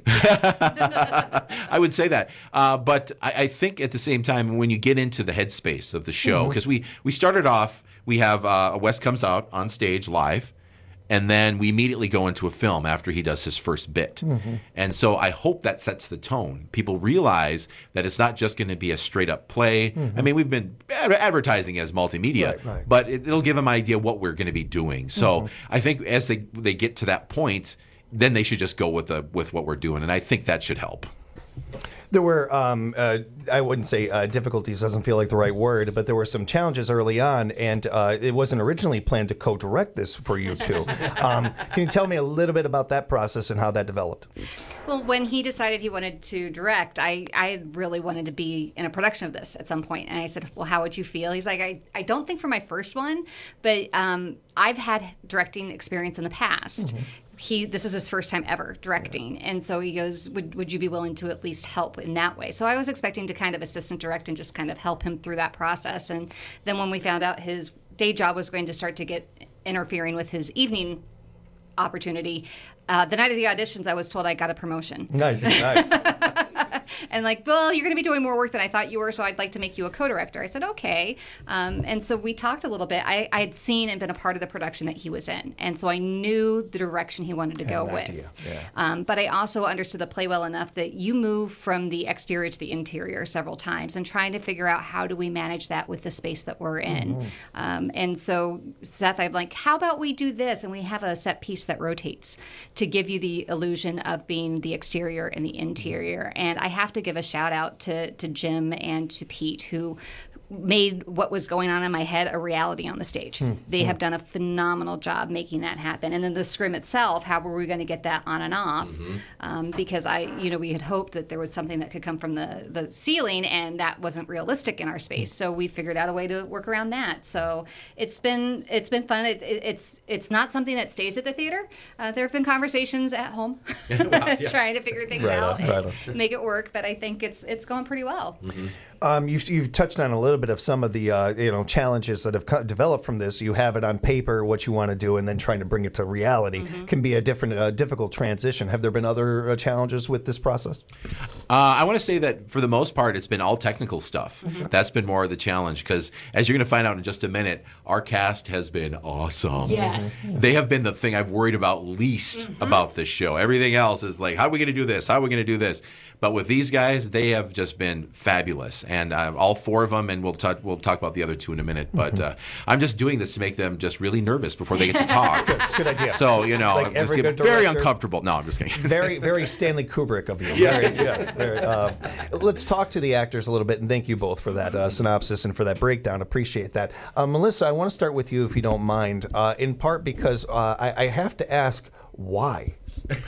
I would say that. Uh, but I, I think at the same time, when you get into the headspace of the show, because mm-hmm. we, we started off, we have uh, Wes comes out on stage live, and then we immediately go into a film after he does his first bit. Mm-hmm. And so I hope that sets the tone. People realize that it's not just going to be a straight up play. Mm-hmm. I mean, we've been ad- advertising it as multimedia, right, right. but it, it'll give them an idea what we're going to be doing. So mm-hmm. I think as they, they get to that point, then they should just go with the with what we're doing, and I think that should help. There were, um, uh, I wouldn't say uh, difficulties, doesn't feel like the right word, but there were some challenges early on, and uh, it wasn't originally planned to co-direct this for you two. um, can you tell me a little bit about that process and how that developed? Well, when he decided he wanted to direct, I, I really wanted to be in a production of this at some point. And I said, well, how would you feel? He's like, I, I don't think for my first one, but um, I've had directing experience in the past. Mm-hmm. He this is his first time ever directing, and so he goes, would would you be willing to at least help in that way? So I was expecting to kind of assistant direct and just kind of help him through that process. And then when we found out his day job was going to start to get interfering with his evening opportunity, uh, the night of the auditions, I was told I got a promotion. Nice, nice. And like, well, you're going to be doing more work than I thought you were, so I'd like to make you a co-director. I said, okay. Um, and so we talked a little bit. I, I had seen and been a part of the production that he was in, and so I knew the direction he wanted to go with. Yeah. Um, but I also understood the play well enough that you move from the exterior to the interior several times, and trying to figure out how do we manage that with the space that we're in. Mm-hmm. Um, and so Seth, I'm like, how about we do this, and we have a set piece that rotates to give you the illusion of being the exterior and the interior. And I have to give a shout out to, to Jim and to Pete, who made what was going on in my head a reality on the stage. Hmm. They hmm. have done a phenomenal job making that happen. And then the scrim itself, how were we going to get that on and off? Mm-hmm. Um, because I, you know, we had hoped that there was something that could come from the, the ceiling, and that wasn't realistic in our space. So we figured out a way to work around that. So it's been it's been fun. It, it, it's it's not something that stays at the theater. Uh, there have been conversations at home wow, yeah. trying to figure things right out on, and right make it work. But I think it's it's going pretty well. Mm-hmm. Um, you've, you've touched on a little bit of some of the uh, you know challenges that have co- developed from this. You have it on paper, what you want to do, and then trying to bring it to reality mm-hmm. can be a different, uh, difficult transition. Have there been other uh, challenges with this process? Uh, I want to say that for the most part, it's been all technical stuff. Mm-hmm. That's been more of the challenge because, as you're going to find out in just a minute, our cast has been awesome. Yes. They have been the thing I've worried about least mm-hmm. about this show. Everything else is like, how are we going to do this? How are we going to do this? But with these guys, they have just been fabulous, and uh, all four of them. And we'll talk. We'll talk about the other two in a minute. But uh, I'm just doing this to make them just really nervous before they get to talk. It's good. It's a good idea. So you know, like it's every good very director, uncomfortable. No, I'm just kidding. very, very Stanley Kubrick of you. Yeah. Very, yes. Very, uh, let's talk to the actors a little bit, and thank you both for that uh, synopsis and for that breakdown. Appreciate that, uh, Melissa. I want to start with you, if you don't mind. Uh, in part because uh, I, I have to ask why.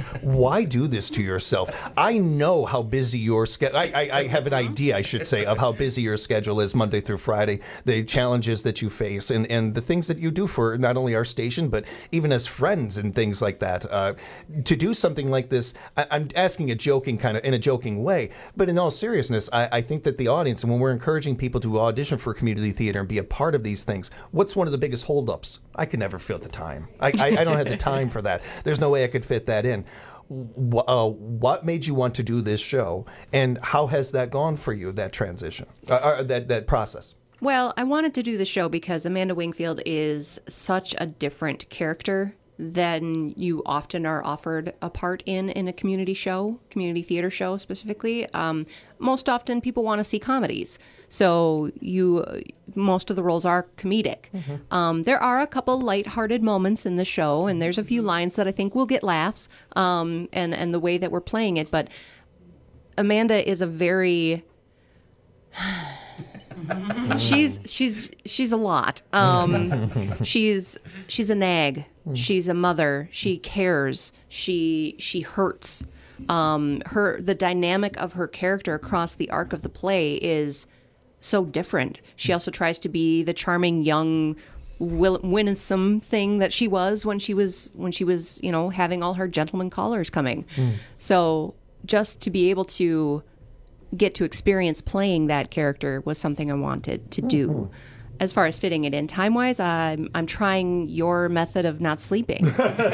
Why do this to yourself? I know how busy your schedule. I, I, I have an idea, I should say, of how busy your schedule is Monday through Friday. The challenges that you face, and, and the things that you do for not only our station, but even as friends and things like that. Uh, to do something like this, I, I'm asking a joking kind of in a joking way, but in all seriousness, I, I think that the audience, and when we're encouraging people to audition for community theater and be a part of these things, what's one of the biggest holdups? I could never fit the time. I, I, I don't have the time for that. There's no way I could fit that in. wh- uh, what made you want to do this show, and how has that gone for you, that transition, uh, uh, that, that process? Well, I wanted to do the show because Amanda Wingfield is such a different character than you often are offered a part in in a community show, community theater show specifically. Um, most often people want to see comedies. So you, most of the roles are comedic. Mm-hmm. Um, there are a couple lighthearted moments in the show, and there's a few lines that I think will get laughs, um, and, and the way that we're playing it. But Amanda is a very... she's she's she's a lot. Um, she's she's a nag. She's a mother. She cares. She she hurts. Um, her the dynamic of her character across the arc of the play is so different. She also tries to be the charming young, will, winsome thing that she was when she was when she was you know having all her gentleman callers coming. Mm. So just to be able to get to experience playing that character was something I wanted to do. Mm-hmm. As far as fitting it in time-wise, I'm, I'm trying your method of not sleeping.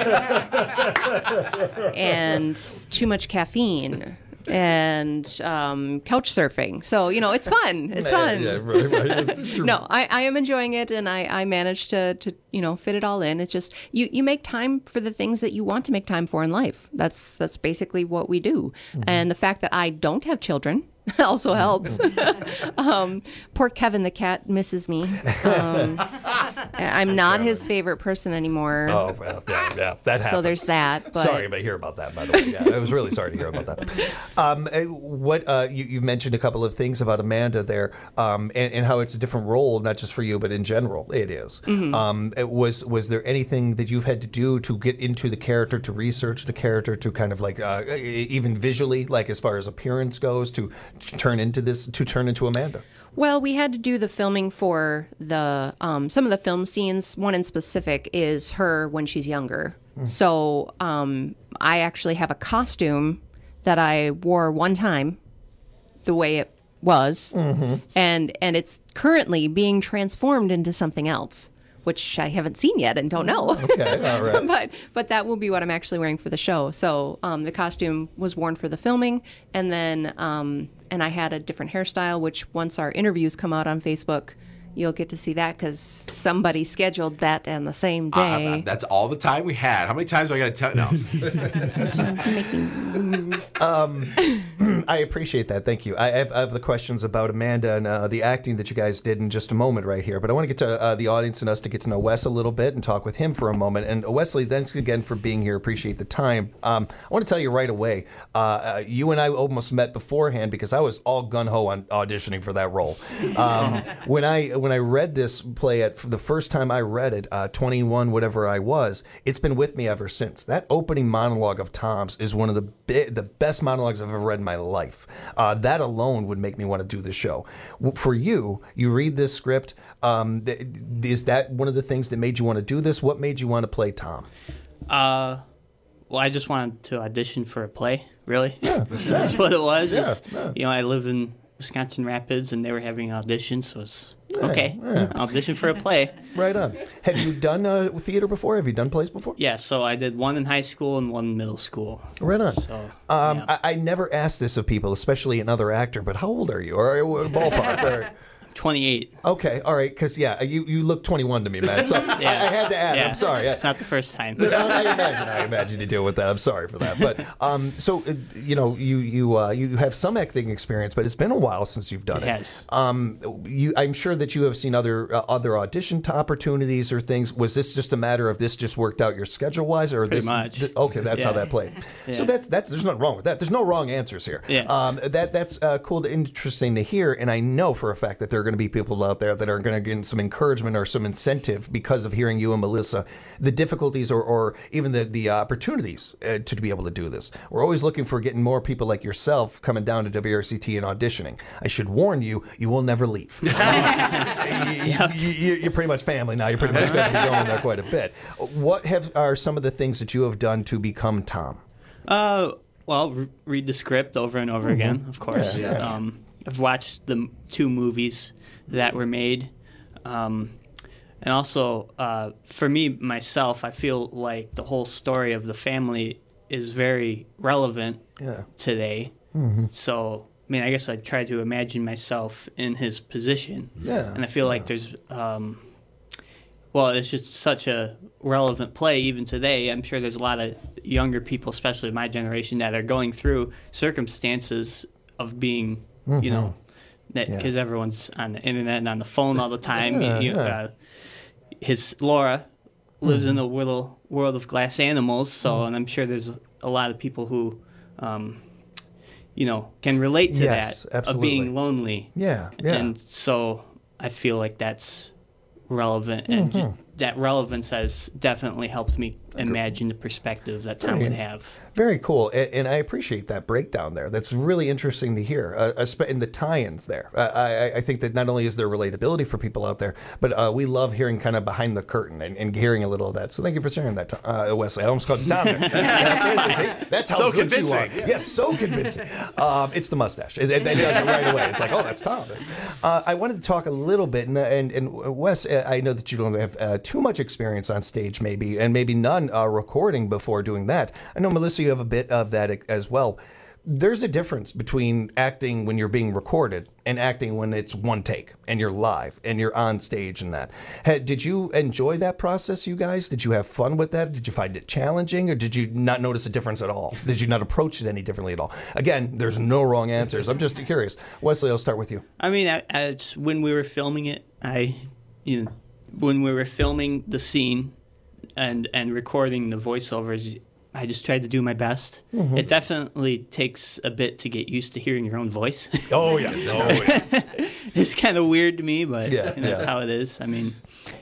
And too much caffeine. And um, couch surfing. So, you know, it's fun. It's fun. Yeah, right, right. It's true. No, I, I am enjoying it, and I, I managed to, to, you know, fit it all in. It's just, you, you make time for the things that you want to make time for in life. That's that's basically what we do. Mm-hmm. And the fact that I don't have children also helps. um, poor Kevin the cat misses me. Um, I'm not his favorite person anymore. Oh, well, yeah, yeah, that happened. So there's that. But... Sorry to hear about that, by the way. Yeah, I was really sorry to hear about that. Um, what uh, you, you mentioned a couple of things about Amanda there, um, and, and how it's a different role, not just for you, but in general, it is. Mm-hmm. Um, it was was there anything that you've had to do to get into the character, to research the character, to kind of like uh, even visually, like as far as appearance goes, to to turn into this, to turn into Amanda? Well, we had to do the filming for the um, some of the film scenes. One in specific is her when she's younger. Mm. So um, I actually have a costume that I wore one time, the way it was, mm-hmm. and and it's currently being transformed into something else, which I haven't seen yet and don't know. Okay, all right. but but that will be what I'm actually wearing for the show. So um, the costume was worn for the filming, and then um, and I had a different hairstyle, which once our interviews come out on Facebook, you'll get to see that because somebody scheduled that on the same day. Uh, that's all the time we had. How many times do I got to tell? No. um, I appreciate that. Thank you. I have, I have the questions about Amanda and uh, the acting that you guys did in just a moment right here. But I want to get to uh, the audience and us to get to know Wes a little bit and talk with him for a moment. And uh, Wesley, thanks again for being here. Appreciate the time. Um, I want to tell you right away, uh, uh, you and I almost met beforehand because I was all gung-ho on auditioning for that role. Um, when I when I read this play at for the first time I read it, uh, twenty-one, whatever I was, it's been with me ever since. That opening monologue of Tom's is one of the bi- the best monologues I've ever read in my life. Uh, that alone would make me want to do the show. For you, you read this script. Um, th- is that one of the things that made you want to do this? What made you want to play Tom? Uh, well, I just wanted to audition for a play, really. Yeah, that's what it was. Yeah, is, yeah. You know, I live in Wisconsin Rapids, and they were having auditions, so it's Yeah, okay. yeah. Audition for a play. Right on. Have you done uh, theater before? Have you done plays before? Yeah, so I did one in high school and one in middle school. Right on. So, um, yeah. I, I never ask this of people, especially another actor, but how old are you? Or or ballpark? Or... twenty-eight. Okay, all right, because, yeah, you, you look twenty-one to me, man. So Yeah. I, I had to ask. Yeah. I'm sorry. It's not the first time. I, I imagine. I imagine you deal with that. I'm sorry for that. But um, so uh, you know, you you uh, you have some acting experience, but it's been a while since you've done It it. has. Um, you, I'm sure that you have seen other uh, other audition to opportunities or things. Was this just a matter of this just worked out your schedule wise, or Pretty this? much. th- okay, that's how Yeah. that played. So Yeah. that's that's there's nothing wrong with that. There's no wrong answers here. Yeah. Um, that that's uh, cool, to, interesting to hear, and I know for a fact that there are going to be people out there that are going to get some encouragement or some incentive because of hearing you and Melissa, the difficulties or, or even the, the opportunities uh, to be able to do this. We're always looking for getting more people like yourself coming down to W R C T and auditioning. I should warn you, you will never leave. you, you, you, you're pretty much family now. You're pretty much going to be going there quite a bit. What have are some of the things that you have done to become Tom? Uh, well, re- read the script over and over Mhm. again, of course. Yeah, yeah. Um, I've watched the m- two movies that were made. Um, and also, uh, for me, myself, I feel like the whole story of the family is very relevant Yeah. today. Mhm. So, I mean, I guess I try to imagine myself in his position. Yeah. And I feel like there's, um, well, it's just such a relevant play even today. I'm sure there's a lot of younger people, especially my generation, that are going through circumstances of being, Mhm. you know, Yeah. because everyone's on the internet and on the phone all the time. Yeah, You- yeah. uh, his Laura lives Mhm. in a little world of glass animals, so Mhm. and I'm sure there's a lot of people who, um, you know, can relate to Yes, that absolutely. of being lonely. Yeah, yeah. And so I feel like that's relevant, and ju- Mhm. that relevance has definitely helped me imagine the perspective that Tom Very- would have. Very cool, and, and I appreciate that breakdown there. That's really interesting to hear, uh, espe- in the tie-ins there. Uh, I, I think that not only is there relatability for people out there, but uh, we love hearing kind of behind the curtain and, and hearing a little of that. So thank you for sharing that, uh, Wesley. I almost called you Tom there. That's, that's how So good you are. convincing. Yes, so convincing. Um, it's the mustache. It, it, it does it right away. It's like, oh, that's Tom. Uh, I wanted to talk a little bit, and, and, and Wes, uh, I know that you don't have uh, too much experience on stage, maybe, and maybe none uh, recording before doing that. I know, Melissa, you have a bit of that as well. There's a difference between acting when you're being recorded and acting when it's one take and you're live and you're on stage and that. Had, did you enjoy that process, you guys? Did you have fun with that? Did you find it challenging, or did you not notice a difference at all? Did you not approach it any differently at all? Again, there's no wrong answers. I'm just curious. Wesley, I'll start with you. I mean, I, I, it's- when we were filming it, I, you know, when we were filming the scene and and recording the voiceovers, I just tried to do my best. Mhm. It definitely takes a bit to get used to hearing your own voice. Oh, yeah. Oh, yeah. It's kind of weird to me, but Yeah, that's yeah. how it is. I mean,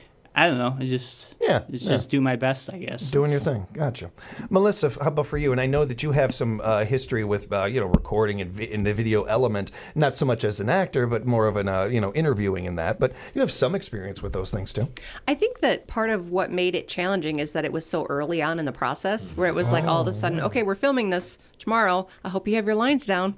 I don't know. I just Yeah, it's yeah. just do my best, I guess. Doing your thing. Gotcha. Melissa, how about for you? And I know that you have some uh, history with, uh, you know, recording and vi- in the video element, not so much as an actor, but more of an, uh, you know, interviewing in that. But you have some experience with those things too. I think that part of what made it challenging is that it was so early on in the process, where it was like all of a sudden, okay, we're filming this tomorrow. I hope you have your lines down.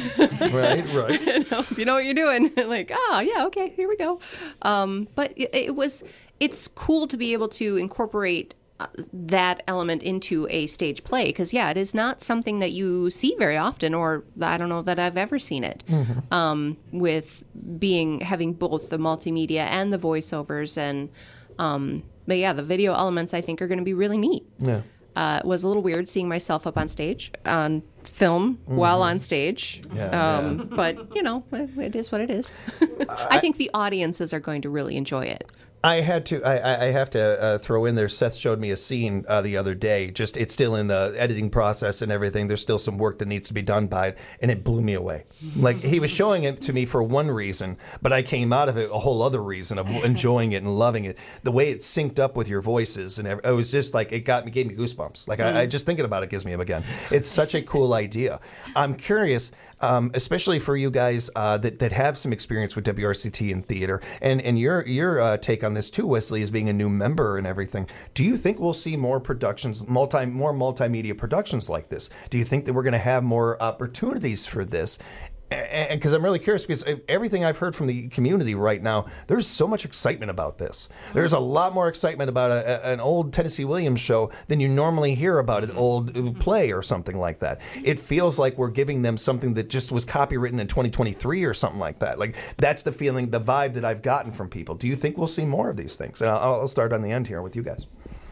Right, right. You know, if you know what you're doing. Like, oh, yeah, okay, here we go. Um, but it, it was, it's cool to be able to incorporate uh, that element into a stage play, because, yeah, it is not something that you see very often, or I don't know that I've ever seen it, Mhm. um, with being, having both the multimedia and the voiceovers. And, um, but yeah, the video elements I think are going to be really neat. Yeah. Uh, it was a little weird seeing myself up on stage on film while Mhm. on stage. Yeah, um, yeah. But, you know, it, it is what it is. I think the audiences are going to really enjoy it. I had to. I, I- I have to uh, throw in there. Seth showed me a scene uh, the other day. Just it's still in the editing process and everything. There's still some work that needs to be done by it, and it blew me away. Like he was showing it to me for one reason, but I came out of it a whole other reason of enjoying it and loving it. The way it synced up with your voices and every, it was just like it got me gave me goosebumps. Like I, I just thinking about it gives me them again. It's such a cool idea. I'm curious. Um, especially for you guys uh, that that have some experience with W R C T in theater, and and your your uh, take on this too, Wesley, as being a new member and everything. Do you think we'll see more productions, multi more multimedia productions like this? Do you think that we're going to have more opportunities for this? And because I'm really curious, because everything I've heard from the community right now, there's so much excitement about this. There's a lot more excitement about a, a, an old Tennessee Williams show than you normally hear about an old play or something like that. It feels like we're giving them something that just was copywritten in twenty twenty-three or something like that. Like that's the feeling, the vibe that I've gotten from people. Do you think we'll see more of these things? And I'll, I'll start on the end here with you guys.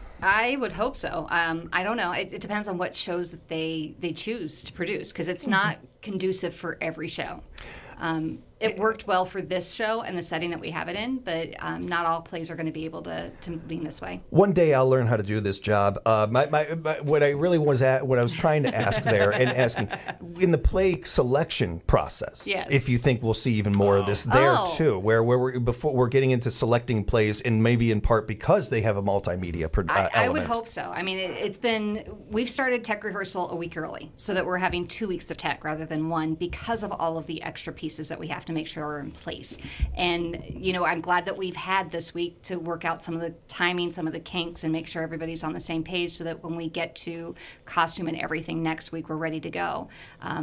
I would hope so. Um, I don't know. It, it depends on what shows that they, they choose to produce, because it's not conducive for every show. Um, it worked well for this show and the setting that we have it in, but um, not all plays are going to be able to, to lean this way. One day I'll learn how to do this job. Uh, my, my, my, what I really was at, what I was trying to ask there, and asking in the play selection process, Yes. if you think we'll see even more of this there Oh. too, where where we're before we're getting into selecting plays, and maybe in part because they have a multimedia pro- uh, I, I would element. hope so. I mean, it, it's been, we've started tech rehearsal a week early so that we're having two weeks of tech rather than one, because of all of the extra pieces that we have to make sure are in place. And, you know, I'm glad that we've had this week to work out some of the timing, some of the kinks, and make sure everybody's on the same page so that when we get to costume and everything next week, we're ready to go. Um,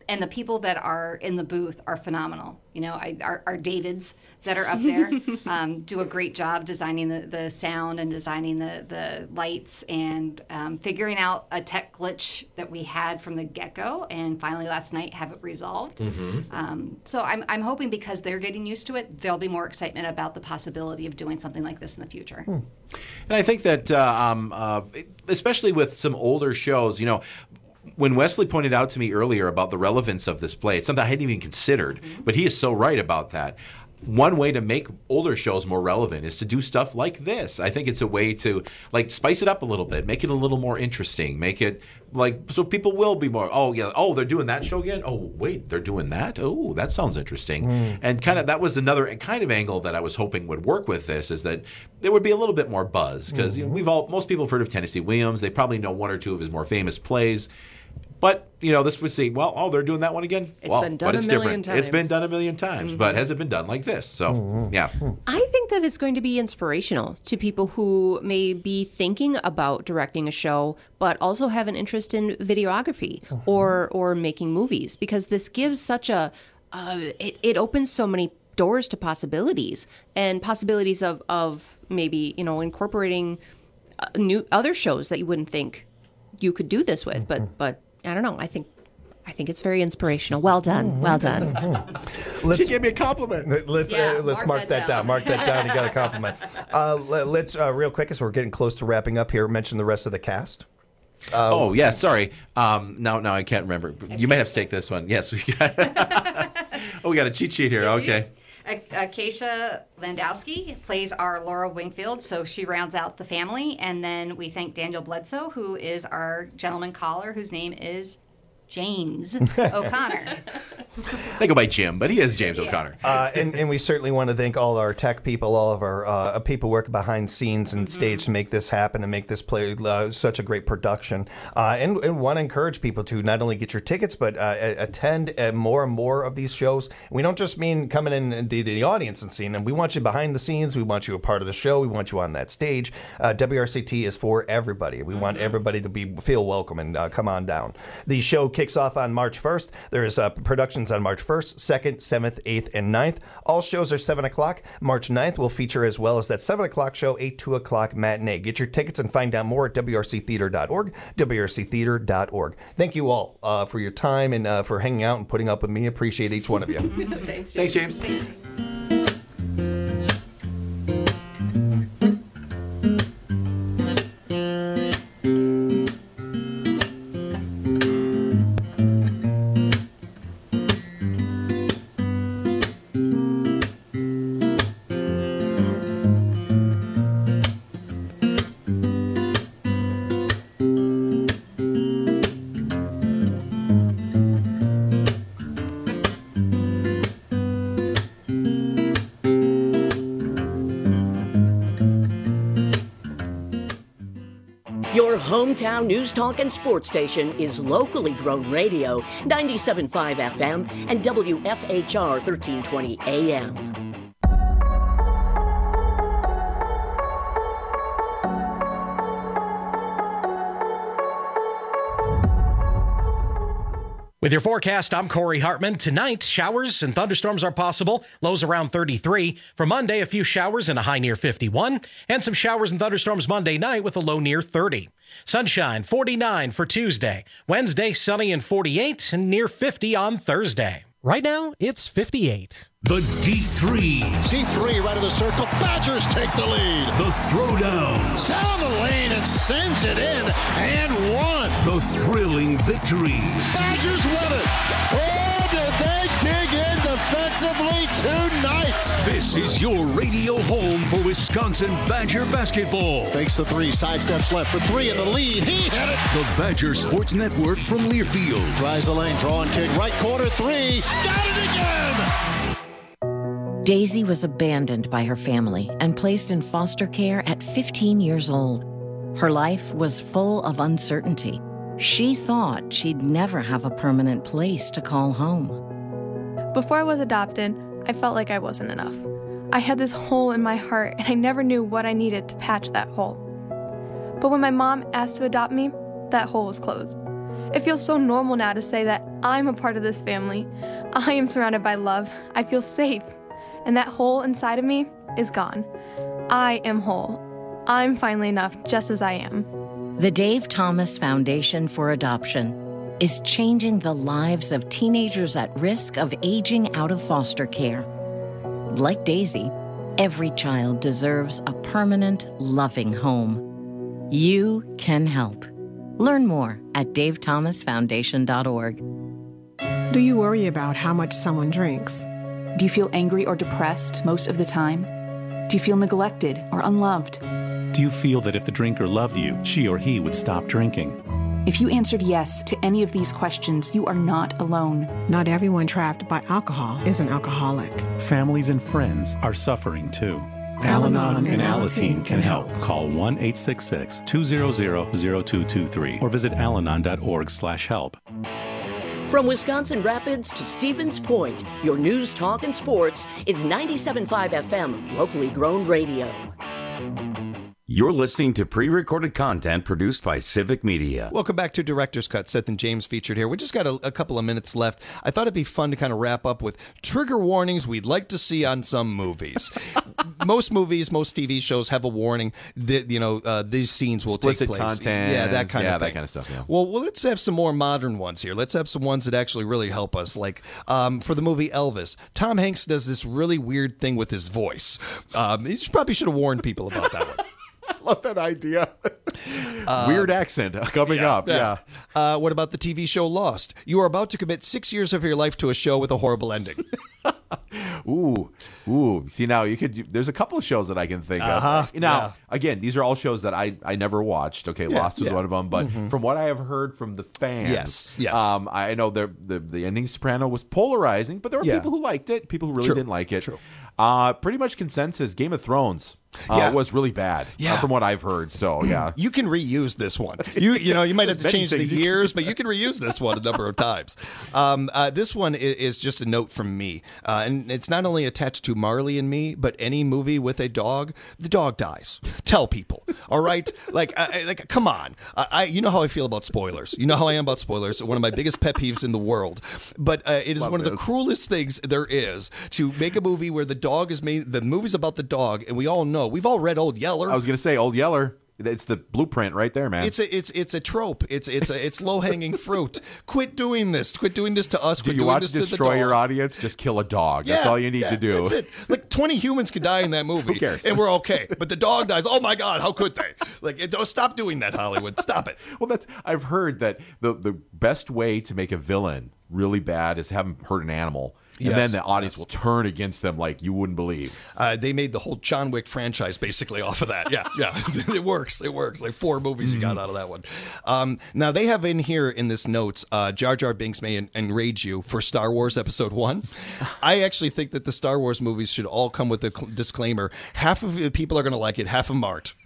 and the people that are in the booth are phenomenal. You know, I, our, our Davids that are up there um, do a great job designing the, the sound and designing the, the lights and um, figuring out a tech glitch that we had from the get-go and finally last night have it resolved. Mm-hmm. Um, so I'm, I'm hoping because they're getting used to it, there'll be more excitement about the possibility of doing something like this in the future. Hmm. And I think that, uh, um, uh, especially with some older shows, you know, when Wesley pointed out to me earlier about the relevance of this play, it's something I hadn't even considered, mm-hmm. but he is so right about that. One way to make older shows more relevant is to do stuff like this. I think it's a way to like spice it up a little bit, make it a little more interesting, make it like so people will be more, oh yeah, oh they're doing that show again. Oh wait, they're doing that. Oh, that sounds interesting. Mm. And kind of that was another kind of angle that I was hoping would work with this is that there would be a little bit more buzz because mm-hmm. you know, we've all most people have heard of Tennessee Williams. They probably know one or two of his more famous plays. But, you know, this was saying, well, oh, they're doing that one again? It's well, been done but it's a million different. times. It's been done a million times, Mm-hmm. but has it been done like this? So, mm-hmm. yeah. I think that it's going to be inspirational to people who may be thinking about directing a show, but also have an interest in videography mm-hmm. or or making movies, because this gives such a, uh, it, it opens so many doors to possibilities and possibilities of, of maybe, you know, incorporating uh, new other shows that you wouldn't think you could do this with, mm-hmm. but but I don't know. I think I think it's very inspirational. Well done. Well done. Let's, she gave me a compliment. Let's Yeah, uh, let's mark mark, that that, down. down. Mark that down. You got a compliment. Uh, let, let's uh, real quick as we're getting close to wrapping up here. Mention the rest of the cast. Uh, oh yeah, sorry. Um, now now I can't remember. You may have to take this one. Yes, we got. oh, we got a cheat sheet here. Okay. Acacia Landowski plays our Laura Wingfield, so she rounds out the family. And then we thank Daniel Bledsoe, who is our gentleman caller, whose name is James O'Connor. They go by Jim, but he is James yeah. O'Connor. Uh, and, and we certainly want to thank all our tech people, all of our uh, people working behind scenes and mm-hmm. stage to make this happen and make this play uh, such a great production. Uh, and, and want to encourage people to not only get your tickets, but uh, attend uh, more and more of these shows. We don't just mean coming in the, the audience and seeing them. We want you behind the scenes. We want you a part of the show. We want you on that stage. Uh, W R C T is for everybody. We mm-hmm. want everybody to be feel welcome and uh, come on down. The show kicks off on March first. There's uh, productions on March first, second, seventh, eighth, and ninth. All shows are seven o'clock. March ninth will feature as well as that seven o'clock show, a two o'clock matinee. Get your tickets and find out more at W R C theater dot org, W R C theater dot org. Thank you all uh, for your time and uh, for hanging out and putting up with me. Appreciate each one of you. Thanks, James. Thanks, James. Your hometown news talk and sports station is locally grown radio, ninety-seven point five F M and W F H R thirteen twenty A M. With your forecast, I'm Corey Hartman. Tonight, showers and thunderstorms are possible. Lows around thirty-three. For Monday, a few showers and a high near fifty-one. And some showers and thunderstorms Monday night with a low near thirty. Sunshine, forty-nine for Tuesday. Wednesday, sunny and forty-eight and near fifty on Thursday. Right now, it's fifty-eight. The deep threes. Deep three right of the circle. Badgers take the lead. The throwdowns. Down the lane and sends it in and one. The thrilling victories. Badgers win it. Oh, did they dig in defensively tonight? This is your radio home for Wisconsin Badger basketball. Fakes the three, sidesteps left for three in the lead. He hit it. The Badger Sports Network from Learfield. Drives the lane, draw and kick, right corner three. Got it again. Daisy was abandoned by her family and placed in foster care at fifteen years old. Her life was full of uncertainty. She thought she'd never have a permanent place to call home. Before I was adopted, I felt like I wasn't enough. I had this hole in my heart, and I never knew what I needed to patch that hole. But when my mom asked to adopt me, that hole was closed. It feels so normal now to say that I'm a part of this family. I am surrounded by love. I feel safe. And that hole inside of me is gone. I am whole. I'm finally enough just as I am. The Dave Thomas Foundation for Adoption is changing the lives of teenagers at risk of aging out of foster care. Like Daisy, every child deserves a permanent, loving home. You can help. Learn more at dave thomas foundation dot org. Do you worry about how much someone drinks? Do you feel angry or depressed most of the time? Do you feel neglected or unloved? Do you feel that if the drinker loved you, she or he would stop drinking? If you answered yes to any of these questions, you are not alone. Not everyone trapped by alcohol is an alcoholic. Families and friends are suffering too. Al-Anon and Alateen can help. Call one eight six six, two zero zero, zero two two three or visit alanon dot org slash help. From Wisconsin Rapids to Stevens Point, your news, talk, and sports is ninety-seven point five F M, locally grown radio. You're listening to pre-recorded content produced by Civic Media. Welcome back to Director's Cut. Seth and James featured here. We just got a, a couple of minutes left. I thought it'd be fun to kind of wrap up with trigger warnings we'd like to see on some movies. Most movies, most T V shows have a warning that, you know, uh, these scenes will Explicit take place. content. Yeah, that kind yeah, of thing. that kind of stuff. Yeah. Well, well, let's have some more modern ones here. Let's have some ones that actually really help us. Like um, for the movie Elvis, Tom Hanks does this really weird thing with his voice. Um, he probably should have warned people about that one. I love that idea. Uh, Weird accent coming yeah, up. Yeah. yeah. Uh, what about the T V show Lost? You are about to commit six years of your life to a show with a horrible ending. Ooh, ooh. See, now you could. You, there's a couple of shows that I can think Uh-huh, of. Now, yeah. again, these are all shows that I, I never watched. Okay, Yeah, Lost was yeah. one of them. But Mhm. from what I have heard from the fans, Yes, yes. Um, I know the the the ending Soprano was polarizing, but there were Yeah. people who liked it, people who really True, didn't like it. true. Uh, pretty much consensus. Game of Thrones. Uh, Yeah. was really bad. Yeah. uh, from what I've heard. So yeah, You can reuse this one. You you know you might have to There's many change the things you can years, but you can reuse this one a number of times. Um, uh, this one is, is just a note from me, uh, and it's not only attached to Marley and Me, but any movie with a dog, the dog dies. Tell people, all right? Like I, I- like come on. I, I you know how I feel about spoilers. You know how I am about spoilers. One of my biggest pet peeves in the world. But uh, it is Love one of the this. cruelest things there is to make a movie where the dog is made. The movie's about the dog, and we all know we've all read Old Yeller. I was gonna say Old Yeller. It's the blueprint right there, man. It's a it's it's a trope. It's it's a it's low hanging fruit. Quit doing this. Quit doing this to us. Do Quit you doing want this to to the destroy dog. your audience? Just kill a dog. That's Yeah, all you need yeah, to do. That's it. Like twenty humans could die in that movie. Who cares? And we're okay. But the dog dies. Oh my God! How could they? Like, it, don't stop doing that, Hollywood. Stop it. Well, that's I've heard that the the best way to make a villain really bad is have him hurt an animal, and Yes, then the audience will turn against them like you wouldn't believe. Uh, they made the whole John Wick franchise basically off of that. Yeah, yeah, it works. It works. Like four movies you got out of that one. Um, now they have in here in this notes, uh, Jar Jar Binks may en- enrage you for Star Wars Episode One. I actually think that the Star Wars movies should all come with a cl- disclaimer: half of the people are going to like it, half of them aren't.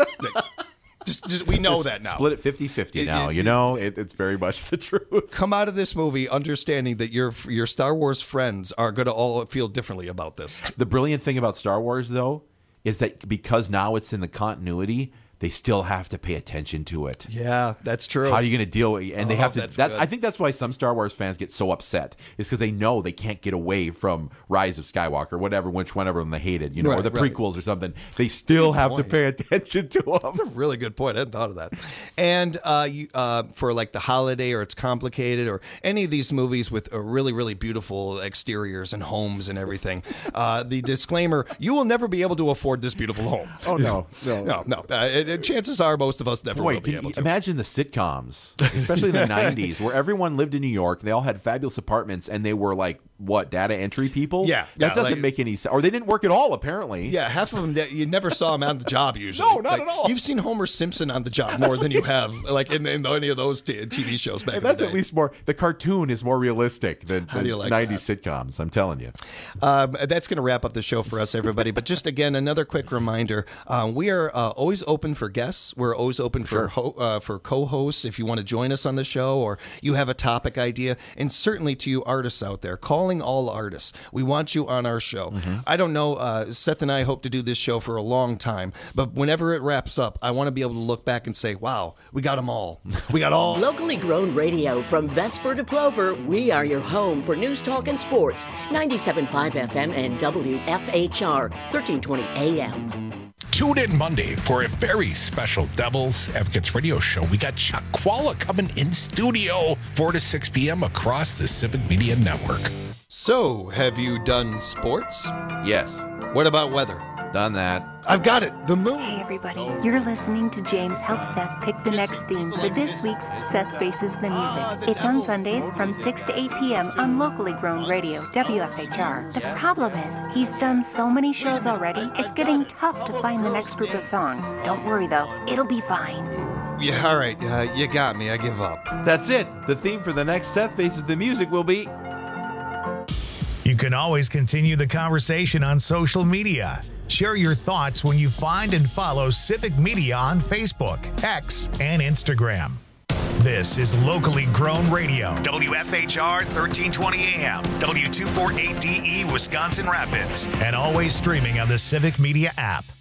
Just, just, we know Just that now. Split it fifty-fifty now. it- you know, it, it's very much the truth. Come out of this movie understanding that your your Star Wars friends are going to all feel differently about this. The brilliant thing about Star Wars, though, is that because now it's in the continuity, they still have to pay attention to it. Yeah, that's true. How are you going to deal with And they Oh, have to. that's That's, good. I think that's why some Star Wars fans get so upset. Is because they know they can't get away from Rise of Skywalker, whatever, which one of them they hated, you know, or Right, the right. prequels or something. They still Good have to point. pay attention to them. That's a really good point. I hadn't thought of that. And uh, you, uh, for like The Holiday or It's Complicated or any of these movies with uh, really, really beautiful exteriors and homes and everything, uh, the disclaimer, you will never be able to afford this beautiful home. Oh, no, no. No, no. Uh, and- and chances are most of us never Boy, will be can able you to. imagine the sitcoms, especially in the nineties, where everyone lived in New York. They all had fabulous apartments, and they were like, what, data entry people? Yeah, That yeah, doesn't like- make any sense. Or they didn't work at all, apparently. Yeah, half of them, that you never saw them on the job usually. No, not Like, at all. You've seen Homer Simpson on the job more than you have like in, in any of those t- T V shows back And in that's the day. at least more, the cartoon is more realistic than How do you the like nineties sitcoms, I'm telling you. Um, that's going to wrap up the show for us, everybody. But just again, another quick reminder: um, we are uh, always open for guests. We're always open for Sure. ho- uh, for co-hosts if you want to join us on the show or you have a topic idea. And certainly to you artists out there, calling all artists. We want you on our show. I don't know, uh, Seth and I hope to do this show for a long time, but whenever it wraps up, I want to be able to look back and say, wow, we got them all. We got all. Locally grown radio from Vesper to Plover, we are your home for news, talk, and sports. ninety-seven point five F M and W F H R, thirteen twenty A M. Tune in Monday for a very special Devils Advocates radio show. We got Chuck Qualla coming in studio, four to six p.m. across the Civic Media Network. So, have you done sports? Yes. What about weather? Done that. I've got it. The moon. Hey, everybody. You're listening to James help Seth pick the next theme for this week's Seth Faces the Music. It's on Sundays from six to eight p.m. on locally grown radio, W F H R. The problem is, he's done so many shows already, it's getting tough to find the next group of songs. Don't worry, though. It'll be fine. Yeah, all right. Uh, you got me. I give up. That's it. The theme for the next Seth Faces the Music will be... You can always continue the conversation on social media. Share your thoughts when you find and follow Civic Media on Facebook, X, and Instagram. This is Locally Grown Radio, W F H R thirteen twenty A M, W two forty-eight D E Wisconsin Rapids, and always streaming on the Civic Media app.